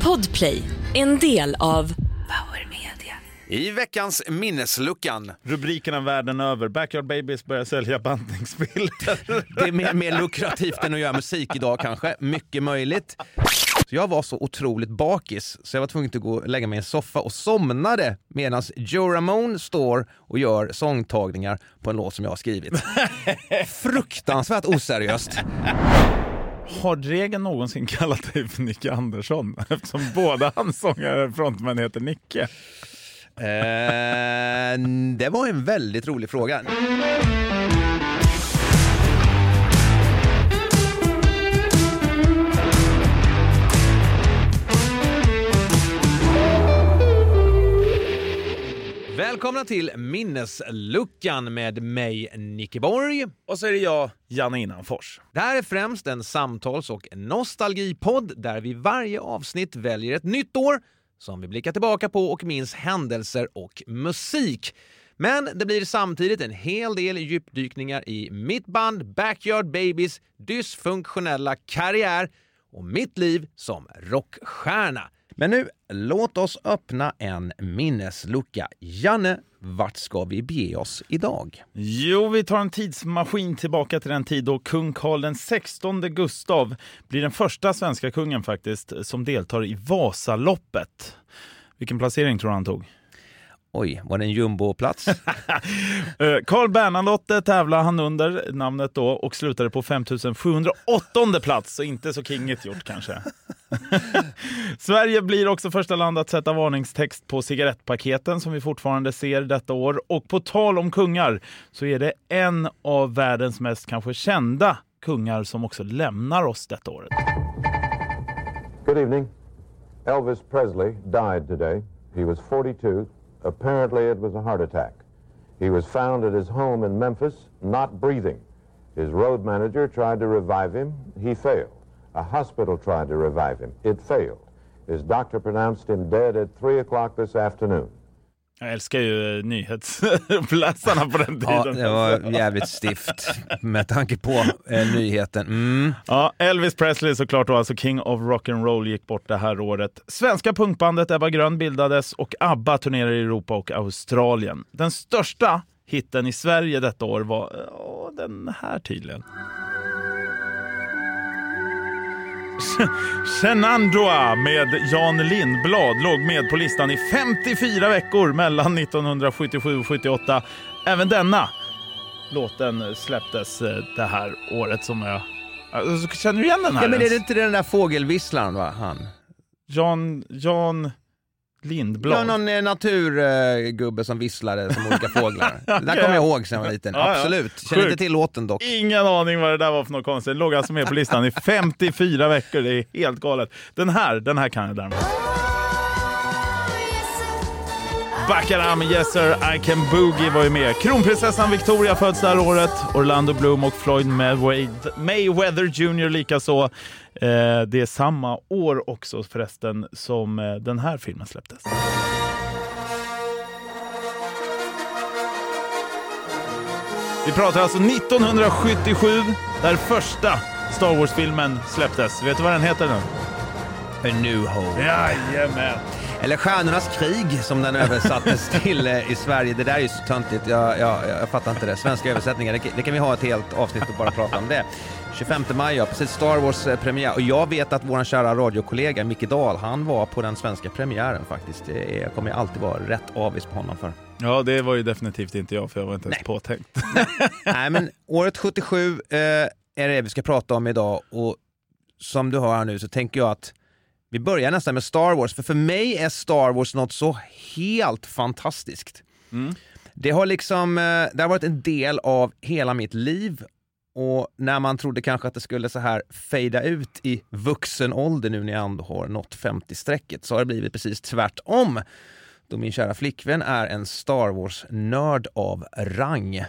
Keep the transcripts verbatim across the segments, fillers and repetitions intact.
Podplay, en del av Power Media. I veckans minnesluckan. Rubrikerna världen över. Backyard Babies börjar sälja bantningsbilder. Det är mer, mer lukrativt än att göra musik idag kanske. Mycket möjligt. Så jag var så otroligt bakis så jag var tvungen att gå och lägga mig i en soffa och somnade medan Joe Ramone står och gör sångtagningar på en låt som jag har skrivit. Fruktansvärt oseriöst. Har Regen någonsin kallat dig för Nicke Andersson? Eftersom båda hans sångare frontmän heter Nicke. Eh, det var en väldigt rolig fråga. Välkomna till minnesluckan med mig, Nicke Borg. Och så är det jag, Janne Innanfors. Det här är främst en samtals- och nostalgipodd där vi varje avsnitt väljer ett nytt år som vi blickar tillbaka på och minns händelser och musik. Men det blir samtidigt en hel del djupdykningar i mitt band Backyard Babies dysfunktionella karriär och mitt liv som rockstjärna. Men nu, låt oss öppna en minneslucka. Janne, vart ska vi bege oss idag? Jo, vi tar en tidsmaskin tillbaka till den tid då kung Karl den sextonde Gustav blir den första svenska kungen faktiskt som deltar i Vasaloppet. Vilken placering tror han tog? Oj, var det en jumboplats? Karl Bernadotte tävlar han under namnet då och slutade på femtusen sjuhundraåttonde plats, så inte så kingigt gjort kanske. Sverige blir också första land att sätta varningstext på cigarettpaketen som vi fortfarande ser detta år. Och på tal om kungar så är det en av världens mest kanske kända kungar som också lämnar oss detta året. Good evening. Elvis Presley died today. He was forty-two. Apparently it was a heart attack. He was found at his home in Memphis, not breathing. His road manager tried to revive him. He failed. A hospital tried to revive him. It failed. His doctor pronounced him dead at three o'clock this afternoon. Jag älskar ju nyhetsuppläsarna på den tiden. Ja, det var jävligt stift med tanke på eh, nyheten. Mm. Ja, Elvis Presley såklart då, alltså King of Rock'n'Roll gick bort det här året. Svenska punkbandet Ebba Grön bildades och ABBA turnerar i Europa och Australien. Den största hitten i Sverige detta år var åh, den här tydligen. Shenandoah med Jan Lindblad låg med på listan i femtiofyra veckor mellan nittonhundrasjuttiosju och sjuttioåtta. Även denna låten släpptes det här året som jag... Alltså, känner du igen den här? Ja, men är det inte den där fågelvisslaren, va? Han? Jan... Jan... Lindblad. Ja, någon eh, naturgubbe eh, som visslade som olika fåglar. Det där kommer jag ihåg sen jag var liten. Ja, absolut. ja. Känner Sjukt. inte till låten dock. Ingen aning vad det där var för något konstigt. Låg alltså med på listan i femtiofyra veckor. Det är helt galet. Den här, den här kan jag därmed. Baccaram, Yes Sir, I Can Boogie var ju med. Kronprinsessan Victoria föds det här året. Orlando Bloom och Floyd Mayweather junior lika så. Eh, det är samma år också förresten som eh, den här filmen släpptes. Vi pratar alltså nittonhundrasjuttiosju där första Star Wars-filmen släpptes. Vet du vad den heter nu? A New Hope. Jajamän. Eller Stjärnornas krig som den översattes till eh, i Sverige. Det där är ju så töntigt. Jag, jag, jag fattar inte det. Svenska översättningar, det, det kan vi ha ett helt avsnitt och bara prata om det. tjugofemte maj, ja, precis, Star Wars eh, premiär. Och jag vet att vår kära radiokollega Micke Dahl, han var på den svenska premiären faktiskt. Det är, kommer jag alltid vara rätt avis på honom för. Ja, det var ju definitivt inte jag, för jag var inte ens Nej. påtänkt. Nej, men året sjuttiosju eh, är det vi ska prata om idag. Och som du hör här nu så tänker jag att vi börjar nästan med Star Wars. För för mig är Star Wars något så helt fantastiskt. Mm. Det har liksom, eh, det har varit en del av hela mitt liv. Och när man trodde kanske att det skulle så här fejda ut i vuxen ålder nu när jag ändå har nått femtio-strecket, så har det blivit precis tvärtom. Då min kära flickvän är en Star Wars-nörd av rang.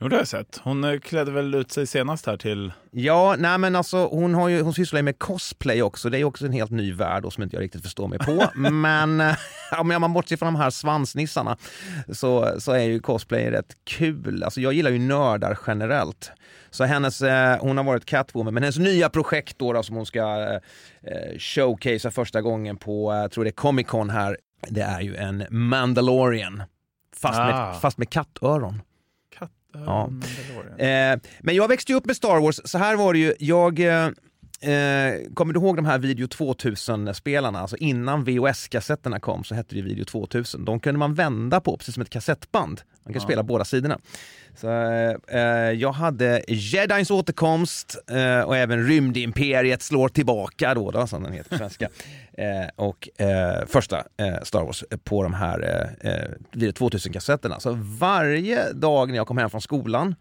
Jo, det har jag sett. Hon klädde väl ut sig senast här till... Ja, nej men alltså hon har ju hon sysslar ju med cosplay också. Det är ju också en helt ny värld och som inte jag riktigt förstår mig på. Men om man bortser från de här svansnissarna så, så är ju cosplay rätt kul. Alltså jag gillar ju nördar generellt. Så hennes, hon har varit Catwoman, men hennes nya projekt då, då som hon ska eh, showcasea första gången på, jag tror det är Comic Con här, det är ju en Mandalorian. Fast, ah. med, fast med kattöron. Ja. Eh, men jag växte ju upp med Star Wars. Så här var det ju. Jag eh, kommer du ihåg de här Video tvåtusen-spelarna? Alltså innan V H S-kassetterna kom så hette det Video tvåtusen. De kunde man vända på precis som ett kassettband. Man kan ja. spela båda sidorna. Så, eh, jag hade Jedins återkomst eh, och även Rymdimperiet slår tillbaka då, då som den heter på svenska. eh, och eh, första eh, Star Wars på de här eh, Video tvåtusen-kassetterna. Så varje dag när jag kom hem från skolan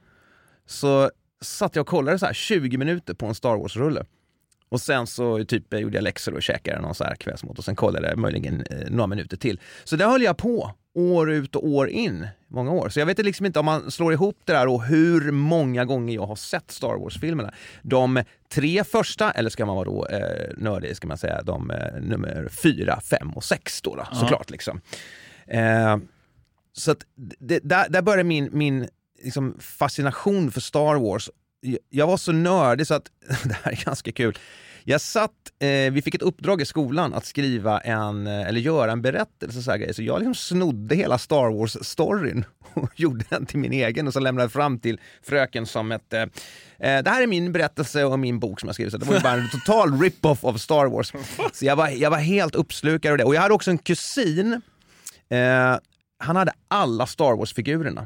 så satt jag och kollade så här tjugo minuter på en Star Wars-rulle. Och sen så typ gjorde jag läxor och käkade någon så här kvällsmål och sen kollade jag möjligen eh, några minuter till. Så det höll jag på år ut och år in, många år. Så jag vet liksom inte om man slår ihop det där och hur många gånger jag har sett Star Wars-filmerna. De tre första, eller ska man vara då eh, nördig, ska man säga, de eh, nummer fyra, fem och sex då, då uh-huh. såklart liksom. Eh, så att det, där, där började min, min liksom, fascination för Star Wars. Jag var så nördig så att det här är ganska kul. Jag satt, eh, vi fick ett uppdrag i skolan att skriva en, eller göra en berättelse så, här, så jag liksom snodde hela Star Wars-storyn och gjorde den till min egen och så lämnade jag fram till fröken som ett, eh, det här är min berättelse och min bok som jag skrev, så det var ju bara en total rip-off av Star Wars. Så jag var, jag var helt uppslukad av det. Och jag hade också en kusin, eh, han hade alla Star Wars-figurerna.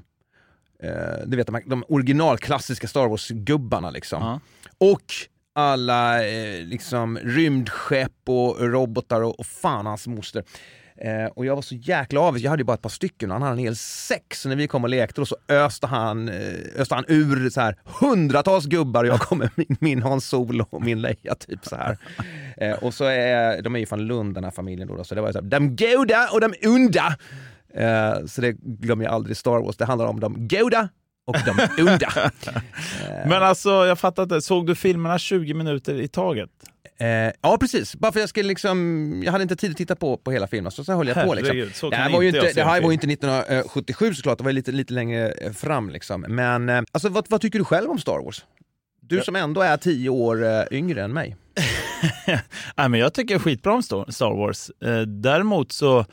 Uh, du vet de, de originalklassiska Star Wars-gubbarna liksom. Uh-huh. Och alla eh, liksom rymdskepp och robotar och, och fan hans moster. Eh, och jag var så jäkla avis. Jag hade ju bara ett par stycken och han hade en hel sex. Så när vi kom och lekte och så öste han, eh, öste han ur så här hundratals gubbar och jag kom med min, min Hans Solo och min Leia typ så här. Eh, och så är de är ju från Lund den här familjen då, då. Så det var så här, de goda och de onda. Uh, så det glömmer jag aldrig Star Wars. Det handlar om de goda och de onda. uh, Men alltså, jag fattar inte. Såg du filmerna tjugo minuter i taget? Uh, ja, precis. Bara för jag skulle liksom... Jag hade inte tid att titta på, på hela filmen. Så så höll jag Herregud, på liksom. Det här var ju inte, det här var ju inte nittonhundrasjuttiosju såklart. Det var lite, lite längre fram liksom. Men uh, alltså, vad, vad tycker du själv om Star Wars? Du som ändå är tio år uh, yngre än mig. Nej, men jag tycker skitbra om Star Wars. Uh, däremot så...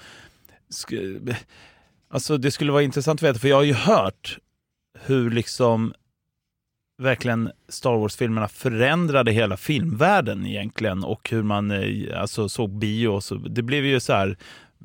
Alltså det skulle vara intressant att veta, för jag har ju hört hur liksom verkligen Star Wars-filmerna förändrade hela filmvärlden egentligen, och hur man alltså såg bio och så. Det blev ju så här,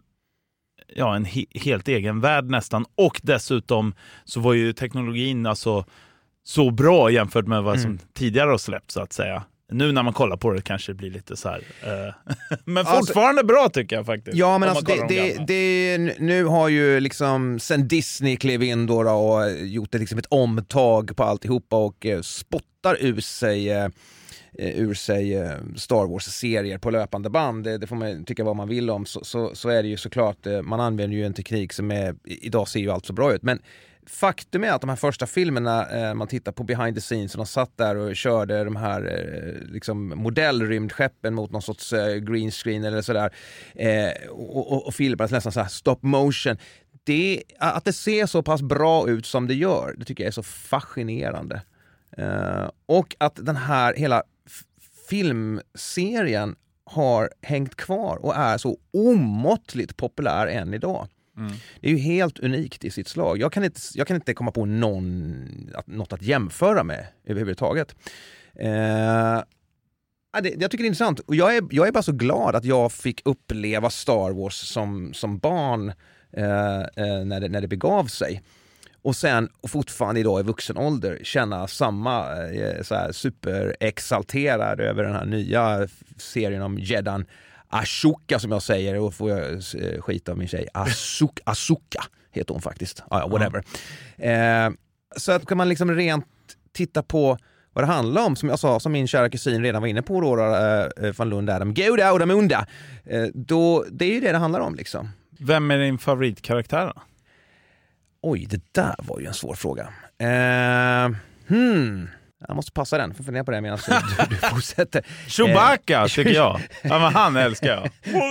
ja, en he- helt egen värld nästan, och dessutom så var ju teknologin alltså så bra jämfört med vad som mm. tidigare har släppt så att säga. Nu när man kollar på det kanske det blir lite så här. Uh, men fortfarande alltså, bra tycker jag faktiskt. Ja, men alltså det, det, det, nu har ju liksom sen Disney klev in då, då och gjort det liksom ett omtag på alltihopa och uh, spottar ur sig uh, ur sig uh, Star Wars-serier på löpande band. Det, det får man tycka vad man vill om. Så, så, så är det ju såklart, uh, man använder ju en teknik som är, idag ser ju allt så bra ut. Men faktum är att de här första filmerna, eh, man tittar på behind the scenes och de satt där och körde de här eh, liksom modellrymdskeppen mot någon sorts eh, green screen eller sådär eh, och, och, och filmade nästan så här stop motion. Det, att det ser så pass bra ut som det gör, det tycker jag är så fascinerande. Eh, och att den här hela f- filmserien har hängt kvar och är så omåttligt populär än idag. Mm. Det är ju helt unikt i sitt slag. Jag kan inte, jag kan inte komma på någon, att, något att jämföra med överhuvudtaget. Eh, det, jag tycker det är intressant. Och jag är, jag är bara så glad att jag fick uppleva Star Wars som, som barn eh, eh, när, det, när det begav sig. Och sen och fortfarande idag i vuxen ålder känna samma eh, så här superexalterad över den här nya serien om Jedan Ahsoka som jag säger, och får jag skita av min tjej. Ahsoka, Ahsoka heter hon faktiskt. Ah, ja, whatever. Mm. Eh, så att kan man liksom rent titta på vad det handlar om, som jag sa, som min kära kusin redan var inne på då, eh, från Lund där, de goda och de onda. Eh, då, det är ju det det handlar om liksom. Vem är din favoritkaraktär då? Oj, det där var ju en svår fråga. Eh, hmm. Jag måste passa den, för fundera på det medan du, du fortsätter. Chewbacca eh. tycker jag. Ja, men han älskar jag.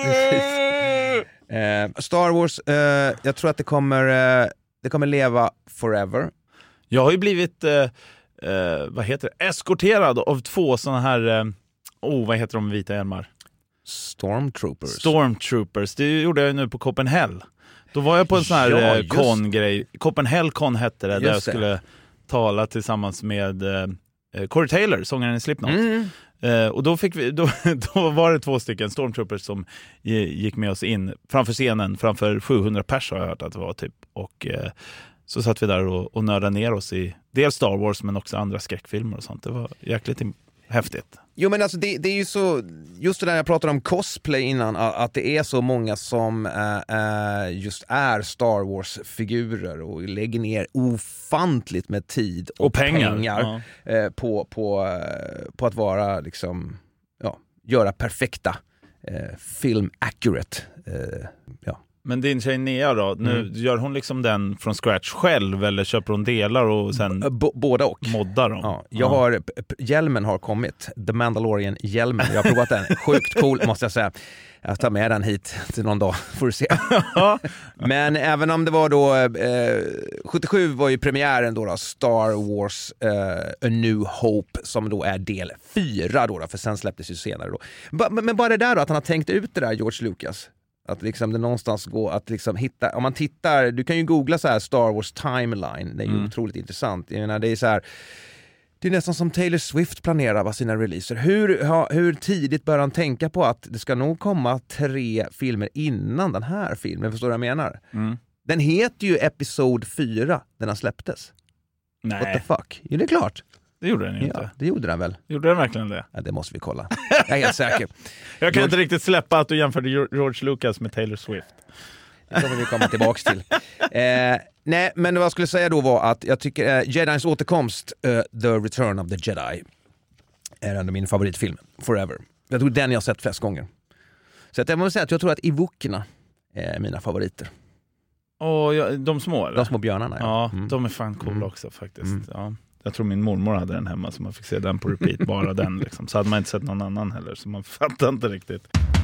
eh, Star Wars, eh, jag tror att det kommer, eh, det kommer leva forever. Jag har ju blivit, eh, eh, vad heter det, eskorterad av två såna här, eh, oh, vad heter de vita hjälmar? Stormtroopers. Stormtroopers, det gjorde jag nu på Copenhagen. Då var jag på en sån här ja, eh, con-grej. Copenhagen Con hette det, just där jag det. skulle tala tillsammans med eh, Corey Taylor, sångaren i Slipknot. Mm. Eh, och då, fick vi, då, då var det två stycken Stormtroopers som gick med oss in framför scenen, framför sjuhundra pers har jag hört att det var typ. Och eh, så satt vi där och, och nördade ner oss i dels Star Wars men också andra skräckfilmer och sånt. Det var jäkligt häftigt. Jo, men alltså det, det är ju så, just det där jag pratade om cosplay innan, att det är så många som äh, just är Star Wars-figurer och lägger ner ofantligt med tid och, och pengar, pengar ja. äh, på, på, på att vara liksom, ja, göra perfekta äh, film accurate. Äh, ja. Men din tjej Nea då, nu mm. gör hon liksom den från scratch själv eller köper hon delar och sen B- båda och moddar dem? Ja, jag ja. har, hjälmen har kommit, The Mandalorian-hjälmen. Jag har provat den, sjukt cool måste jag säga. Jag tar med den hit till någon dag, får du se. Men även om det var då, eh, sjuttiosju var ju premiären då, då Star Wars eh, A New Hope, som då är del fyra då, då för sen släpptes ju senare då. Ba- men bara det där då, att han har tänkt ut det där, George Lucas. Att liksom det någonstans går att liksom hitta, om man tittar, du kan ju googla så här Star Wars timeline, det är ju mm. otroligt intressant. Jag menar, det är så här, det är nästan som Taylor Swift planerar sina releaser. Hur, ha, hur tidigt bör han tänka på att det ska nog komma tre filmer innan den här filmen, förstår du vad jag menar? Mm. Den heter ju Episod fyra, den har släpptes. Nej. What the fuck? Jo, det är klart. Det gjorde den ju inte. Ja, det gjorde den väl. Gjorde den verkligen det? Ja, det måste vi kolla. Jag är helt säker. Jag kan George... inte riktigt släppa att du jämförde George Lucas med Taylor Swift. Det kommer vi komma tillbaks till. Eh, nej, men vad jag skulle säga då var att jag tycker eh, Jedis återkomst, uh, The Return of the Jedi, är en av min favoritfilm, Forever. Jag tror den jag har sett flest gånger. Så att jag måste säga att jag tror att Ewokerna är mina favoriter. Och ja, de små eller? De små björnarna, ja. Ja, mm. de är fan coola mm. också faktiskt. Mm. Ja. Jag tror min mormor hade den hemma så man fick se den på repeat, bara den liksom. Så hade man inte sett någon annan heller, så man fattar inte riktigt.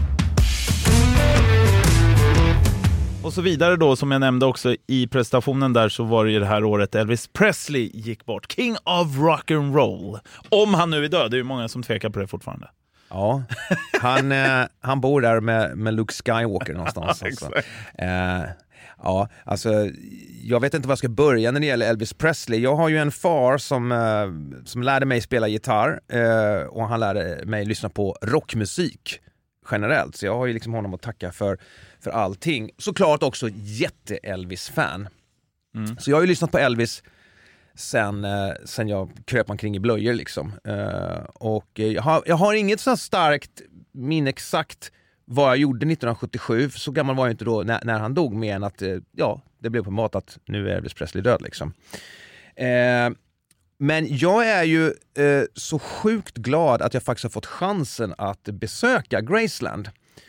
Och så vidare då, som jag nämnde också i presentationen där, så var det ju det här året Elvis Presley gick bort. King of rock and roll. Om han nu är död, det är ju många som tvekar på det fortfarande. Ja, han, eh, han bor där med, med Luke Skywalker någonstans. Alltså. Eh, ja, alltså jag vet inte var jag ska börja när det gäller Elvis Presley. Jag har ju en far som, eh, som lärde mig spela gitarr eh, och han lärde mig lyssna på rockmusik generellt. Så jag har ju liksom honom att tacka för, för allting. Såklart också jätte-Elvis-fan. Mm. Så jag har ju lyssnat på Elvis sen, eh, sen jag kröp omkring i blöjor liksom. Eh, och jag har, jag har inget så starkt minne exakt vad jag gjorde nittonhundrasjuttiosju, för så gammal var jag inte då när, när han dog, mer än att eh, ja, det blev på mat att nu är Elvis Presley död liksom. Eh, men jag är ju eh, så sjukt glad att jag faktiskt har fått chansen att besöka Graceland.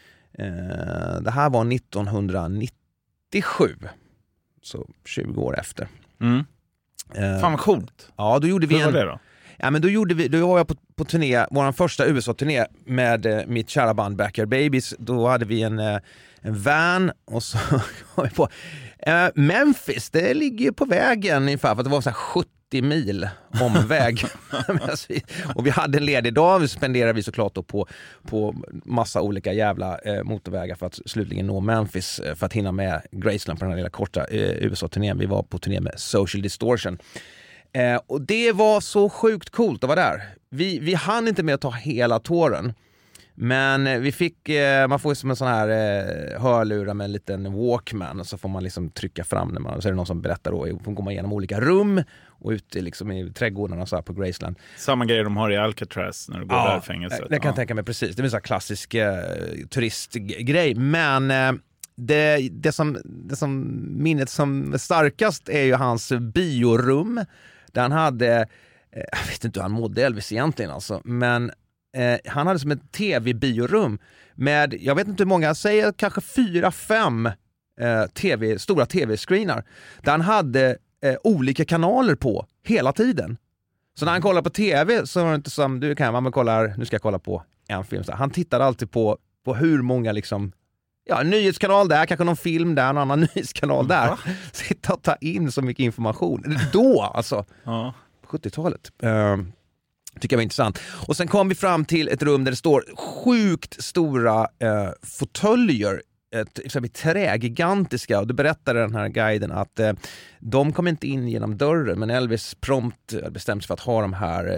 Eh, det här var nittonhundranittiosju, så tjugo år efter. Mm. Eh, Fan vad coolt. Ja, då gjorde vi Hur var en... det då? Ja, men då gjorde vi, då var jag på, på turné, vår första U S A-turné med eh, mitt kära band Backyard Babies. Då hade vi en, eh, en van och så var vi på eh, Memphis, det ligger ju på vägen ungefär, för det var så här sjuttio mil omväg. Och vi hade en ledig dag, vi spenderade vi såklart då på, på massa olika jävla eh, motorvägar för att slutligen nå Memphis, eh, för att hinna med Graceland på den här lilla korta eh, U S A-turnén. Vi var på turné med Social Distortion. Eh, och det var så sjukt coolt att vara där. Vi, vi hann inte med att ta hela tåren. Men eh, vi fick, eh, man får ju som en sån här eh, hörlurar med en liten Walkman, och så får man liksom trycka fram när man, så är det någon som berättar då, och får gå igenom olika rum och ute liksom i trädgårdarna så här på Graceland. Samma grejer de har i Alcatraz när du går ja, där i fängelset. Det kan jag ja. tänka mig precis. Det är en sån här klassisk eh, turistgrej. Men eh, det, det, som, det som minnet som starkast är ju hans biorum. Där han hade, eh, jag vet inte hur han mådde Elvis egentligen alltså, men eh, han hade som ett tv-biorum med, jag vet inte hur många, säger kanske fyra, fem eh, TV, stora tv-screenar där han hade eh, olika kanaler på hela tiden. Så när han kollar på tv så var det inte som du kan, man kollar, nu ska jag kolla på en film. Så han tittade alltid på, på hur många liksom, ja, en nyhetskanal där, kanske någon film där, någon annan nyhetskanal där. Va? Sitta och ta in så mycket information. Då alltså, ja. På sjuttiotalet. Uh, tycker jag var intressant. Och sen kom vi fram till ett rum där det står sjukt stora uh, fåtöljer, ett, trägigantiska, och det berättade den här guiden att eh, de kom inte in genom dörren, men Elvis prompt bestämde sig för att ha de här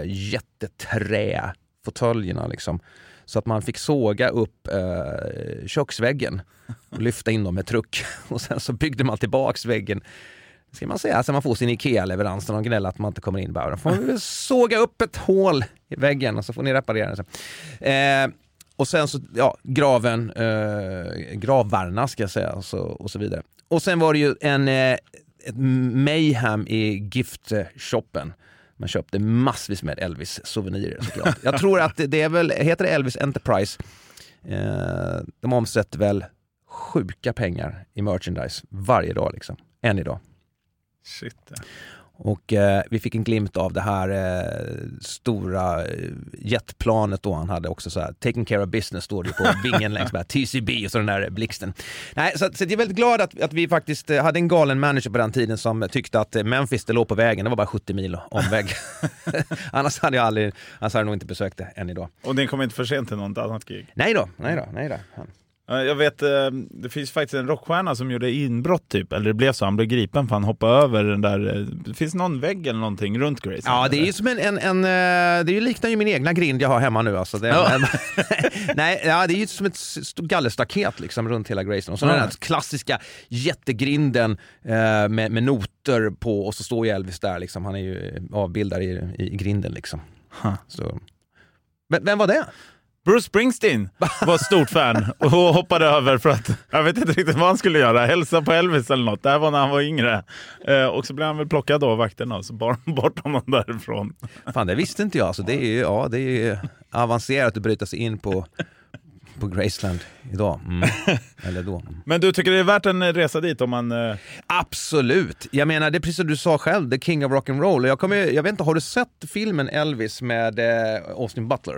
jätteträfåtöljerna liksom, så att man fick såga upp eh, köksväggen och lyfta in dem med truck, och sen så byggde man tillbaks väggen, ska man säga, så man får sin IKEA-leverans och gnäller att man inte kommer in, bara då får man såga upp ett hål i väggen och så får ni reparera det. Eh, Och sen så, ja, graven, eh, gravvarna ska jag säga, och så, och så vidare. Och sen var det ju en, eh, ett mayhem i giftshoppen. Man köpte massvis med Elvis-souvenirer såklart. Jag tror att det, det är väl, heter det Elvis Enterprise? Eh, de omsätter väl sjuka pengar i merchandise varje dag liksom. Än idag. Shit. Och eh, vi fick en glimt av det här eh, stora eh, jetplanet då. Han hade också så här, taking care of business, står det på vingen längs med T C B och så den där blixten. Nej, så, så jag är väldigt glad att, att vi faktiskt eh, hade en galen manager på den tiden som tyckte att eh, Memphis, det låg på vägen. Det var bara sjuttio mil omväg. Annars hade jag aldrig, annars hade jag nog inte besökt det än idag. Och den kom inte för sent till något annat gig? Nej då, nej då, nej då. Han. Jag vet, det finns faktiskt en rockstjärna som gjorde inbrott typ, eller det blev så, han blev gripen för han hoppade över den där, det finns någon vägg eller någonting runt Graceland. Ja, det är ju som en, en, en det är ju liknar ju min egna grind jag har hemma nu alltså. Det är, ja. en, nej, ja, det är ju som ett stort gallerstaket liksom runt hela Graceland. Och så ja. Den här klassiska jättegrinden eh, med, med noter på, och så står ju Elvis där liksom, han är ju avbildad i, i grinden liksom. Huh. Så. Men, vem var det? Bruce Springsteen var stort fan och hoppade över för att, jag vet inte riktigt vad han skulle göra, hälsa på Elvis eller något. Det här var när han var yngre. Eh, och så blev han väl plockad av vakterna och så bar han bort honom därifrån. Fan, det visste inte jag. Alltså, det är ju ja, det är ju avancerat att bryta sig in på, på Graceland idag. Mm. Eller då. Mm. Men du tycker det är värt en resa dit om man... Eh... Absolut. Jag menar, det är precis som du sa själv, The King of Rock'n'Roll. Jag, kommer, jag vet inte, har du sett filmen Elvis med eh, Austin Butler?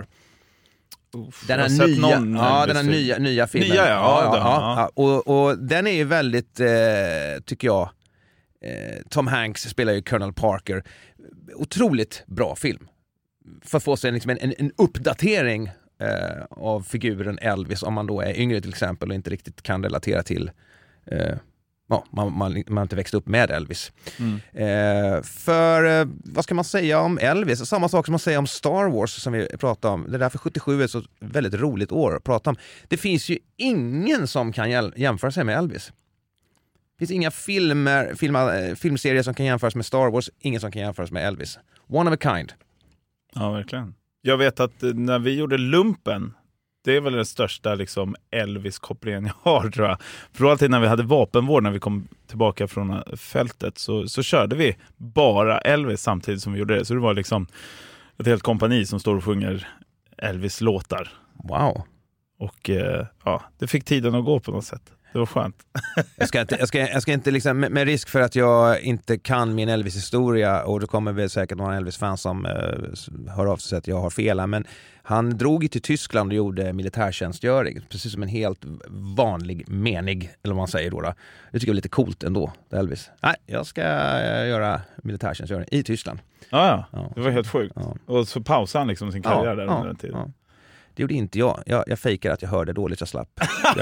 Uff, den här nya, någon, ja, den här nya, nya filmen. Nya, ja, ja, ja, ja, ja. ja. Och, och den är ju väldigt, eh, tycker jag, eh, Tom Hanks spelar ju Colonel Parker. Otroligt bra film. För att få sig liksom en, en, en uppdatering eh, av figuren Elvis, om man då är yngre till exempel och inte riktigt kan relatera till... Eh, Ja, man, man, man inte växt upp med Elvis. Mm. Eh, för eh, vad ska man säga om Elvis? Samma sak som man säger om Star Wars som vi pratade om. Det är därför sjuttiosju är ett så väldigt roligt år att prata om. Det finns ju ingen som kan jäl- jämföra sig med Elvis. Det finns inga filmer, filma, filmserier som kan jämföras med Star Wars. Ingen som kan jämföras med Elvis. One of a kind. Ja, verkligen. Jag vet att när vi gjorde Lumpen, det är väl den största liksom, Elvis-kopplingen jag har, tror jag. För alltid när vi hade vapenvård, när vi kom tillbaka från fältet, så, så körde vi bara Elvis samtidigt som vi gjorde det. Så det var liksom ett helt kompani som står och sjunger Elvis-låtar. Wow. Och eh, ja, det fick tiden att gå på något sätt. Det var skönt. Jag ska inte, jag ska, jag ska inte liksom, med, med risk för att jag inte kan min Elvis-historia, och det kommer väl säkert några Elvis-fans som uh, hör av sig att jag har fel, men han drog ju till Tyskland och gjorde militärtjänstgöring, precis som en helt vanlig menig, eller vad man säger då. då. Det tycker jag är lite coolt ändå, Elvis. Nej, jag ska göra militärtjänstgöring i Tyskland. Ja, ja. ja. Det var helt sjukt. Ja. Och så pausade han liksom sin karriär ja, där ja, under den tiden. Ja. Det gjorde inte jag. Jag, jag fejkade att jag hörde dåligt, jag slapp.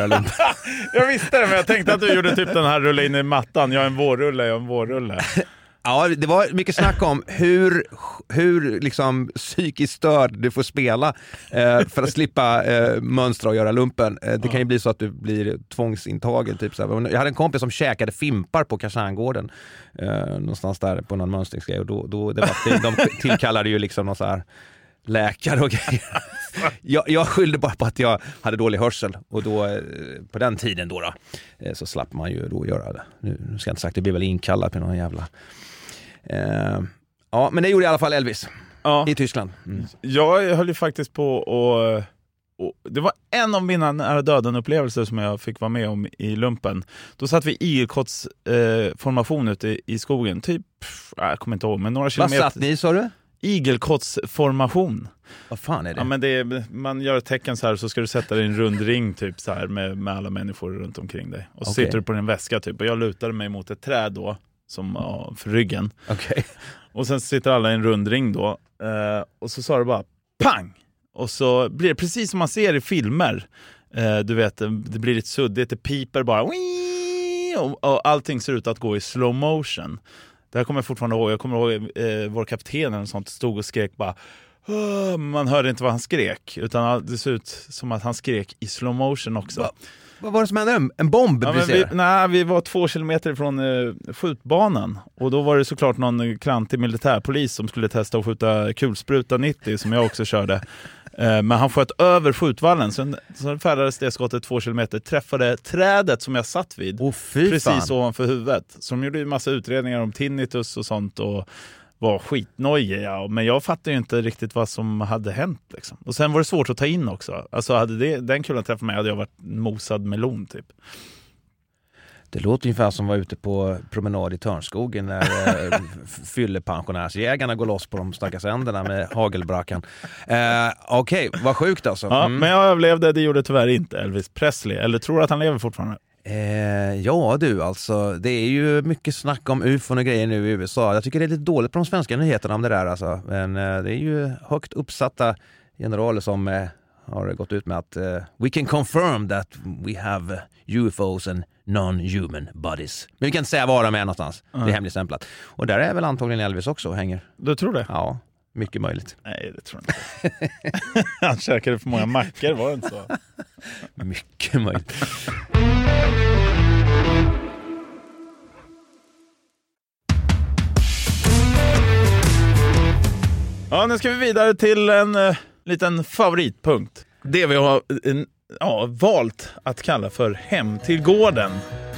Jag visste det, men jag tänkte att du gjorde typ den här rulla in i mattan. Jag är en vårrulle, jag är en vårrulle. Ja, det var mycket snack om hur, hur liksom psykiskt störd du får spela eh, för att slippa eh, mönstra och göra lumpen. Eh, det kan ju bli så att du blir tvångsintagen. Typ, så här. Jag hade en kompis som käkade fimpar på Kasangården eh, någonstans där på någon mönstringsgrej. Och då, då, det var, de tillkallade ju liksom någon så här läkare och grejer. Jag, jag skyllde bara på att jag hade dålig hörsel, och då på den tiden då, då så slapp man ju då göra det. Nu, nu ska jag inte sagt, det blir väl inkallad på någon jävla eh, ja, men det gjorde i alla fall Elvis ja. I Tyskland. Mm. Jag höll ju faktiskt på att Och det var en av mina nära döden-upplevelser som jag fick vara med om i lumpen. Då satt vi i igelkottsformation eh, ute i, i skogen. Typ, jag kommer inte ihåg, men några kilometer. Vad satt ni, sa du? Igelkottsformation. Vad fan är det? Ja, men det är, man gör ett tecken så här, så ska du sätta dig i en rund ring typ så här med, med alla människor runt omkring dig. Och så okay. sitter du på din väska typ. Och jag lutade mig mot ett träd då, som ja, för ryggen. Okay. Och sen sitter alla i en rund ring då. Eh, och så sa det bara pang! Och så blir det precis som man ser i filmer. Eh, du vet, det blir lite suddigt, det piper bara. Och, och allting ser ut att gå i slow motion. Det här kommer jag fortfarande ihåg. Jag kommer ihåg eh, vår kapten eller sånt stod och skrek bara. Man hörde inte vad han skrek. Utan det ser ut som att han skrek i slow motion också. Va? Vad var det som hände? En bomb? Ja, vi, nej, vi var två kilometer från eh, skjutbanan. Och då var det såklart någon klantig militärpolis som skulle testa att skjuta kulspruta nittio som jag också körde. Eh, men han sköt över skjutvallen. Sen, sen färdades det skottet två kilometer. Träffade trädet som jag satt vid. Oh, fy precis fan. ovanför huvudet. Så de gjorde ju massa utredningar om tinnitus och sånt. Och var skitnojig, ja. Men jag fattade ju inte riktigt vad som hade hänt. Liksom. Och sen var det svårt att ta in också. Alltså hade det, den kulan träffat mig hade jag varit mosad melon typ. Det låter ungefär som var ute på promenad i Törnskogen när eh, fyllepensionärsjägarna går loss på de stackars änderna med hagelbrackan. Eh, Okej, okay, vad sjukt alltså. Ja, mm. men jag överlevde, det gjorde tyvärr inte Elvis Presley. Eller tror du att han lever fortfarande? Eh, ja du, alltså det är ju mycket snack om U F O och grejer nu i U S A. Jag tycker det är lite dåligt på de svenska nyheterna om det där alltså. Men eh, det är ju högt uppsatta generaler som eh, har gått ut med att eh, we can confirm that we have U F Os and non-human bodies. Men vi kan inte säga var de är någonstans. Mm. Det är hemligstämplat. Och där är väl antagligen Elvis också hänger. Du tror det? Ja, mycket möjligt. Nej, det tror jag inte. Han käkade för många mackor, var det inte så? Mycket möjligt. Ja, nu ska vi vidare till en uh, liten favoritpunkt. Det vi har uh, ja, valt att kalla för Hem till gården.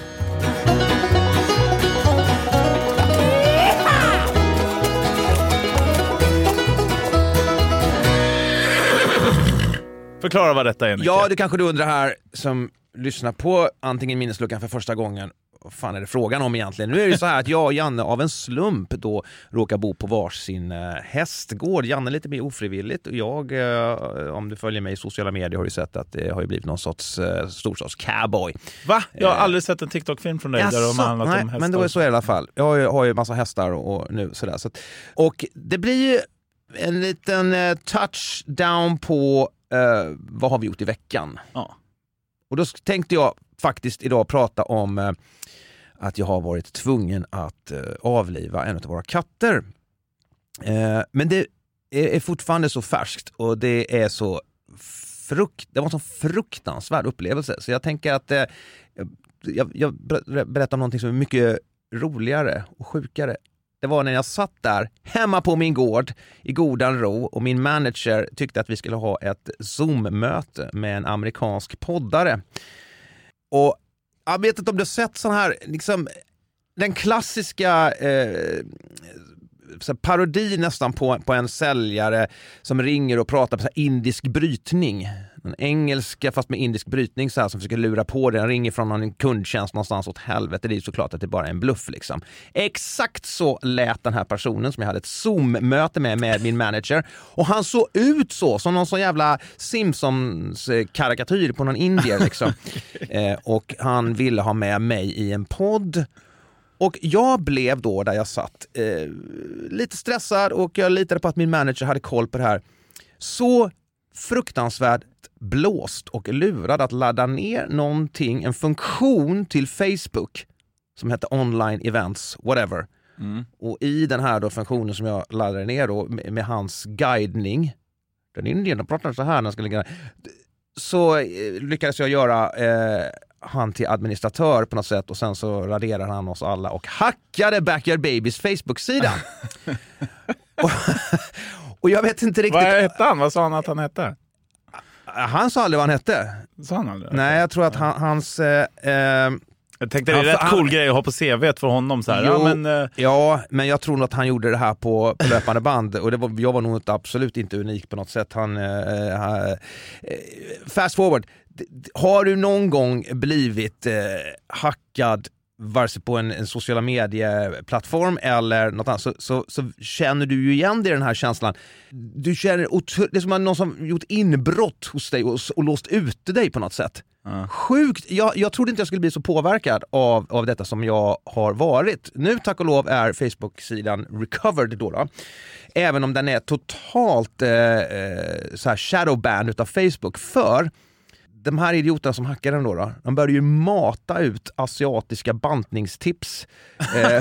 Förklara vad detta är, Micke. Ja, det kanske du undrar här som lyssnar på antingen minnesluckan för första gången. Vad fan är det frågan om egentligen? Nu är det så här att jag och Janne av en slump då råkar bo på varsin eh, hästgård. Janne lite mer ofrivilligt och jag, eh, om du följer mig i sociala medier har du sett att det har ju blivit någon sorts eh, storstads cowboy. Va? Jag har eh, aldrig sett en TikTok-film från dig alltså, där de har handlat nej, om hästar. Men det var så i alla fall. Jag har ju, har ju massa hästar och, och nu sådär. Så att, och det blir ju en liten eh, touchdown på eh, vad har vi gjort i veckan. Ja. Och då tänkte jag faktiskt idag prata om eh, att jag har varit tvungen att eh, avliva en av våra katter. Eh, men det är, är fortfarande så färskt och det är så frukt, det var en så fruktansvärd upplevelse. Så jag tänker att eh, jag, jag berättar om någonting som är mycket roligare och sjukare. Det var när jag satt där hemma på min gård i godan ro och min manager tyckte att vi skulle ha ett Zoom-möte med en amerikansk poddare. Och jag vet inte om du har sett sån här, liksom, den klassiska eh, så parodi nästan på, på en säljare som ringer och pratar på så här indisk brytning. En engelska fast med indisk brytning så här, som försöker lura på det. Den ringer från någon kundtjänst någonstans åt helvete. Det är ju såklart att det bara är en bluff liksom. Exakt så lät den här personen som jag hade ett Zoom-möte med med min manager. Och han såg ut så, som någon sån jävla Simpsons-karikatyr på någon indier liksom. eh, och han ville ha med mig i en podd. Och jag blev då där jag satt eh, lite stressad och jag litade på att min manager hade koll på det här. Så fruktansvärt blåst och lurad att ladda ner någonting, en funktion till Facebook som heter online events, whatever. Mm. Och i den här då funktionen som jag laddade ner då med, med hans guidning, den indien pratar så här när ska ligga, så eh, lyckades jag göra eh, han till administratör på något sätt och sen så raderar han oss alla och hackade Backyard Babies Facebook-sida. och, och jag vet inte riktigt... Vad hette han? Vad sa han att han hette? Han sa aldrig vad han hette. Sa han aldrig? Nej, jag tror att han, hans... Eh, Jag tänkte det är ja, rätt han, cool grej att ha på C V för honom. Så här. Jo, ja, men, uh... ja, men jag tror nog att han gjorde det här på, på löpande band. Och det var, jag var nog inte, absolut inte unik på något sätt. Han, uh, uh, fast forward. Har du någon gång blivit uh, hackad vare sig på en, en sociala medieplattform eller något annat, så, så, så känner du ju igen det i den här känslan. Du känner otro- det är som att någon som gjort inbrott hos dig och, och låst ute dig på något sätt. Mm. Sjukt. Jag, jag trodde inte jag skulle bli så påverkad av, av detta som jag har varit. Nu, tack och lov, är Facebook-sidan recovered då, då. Även om den är totalt eh, så här shadowban utav Facebook. För de här idioterna som hackar den då, då de började ju mata ut asiatiska bantningstips. eh,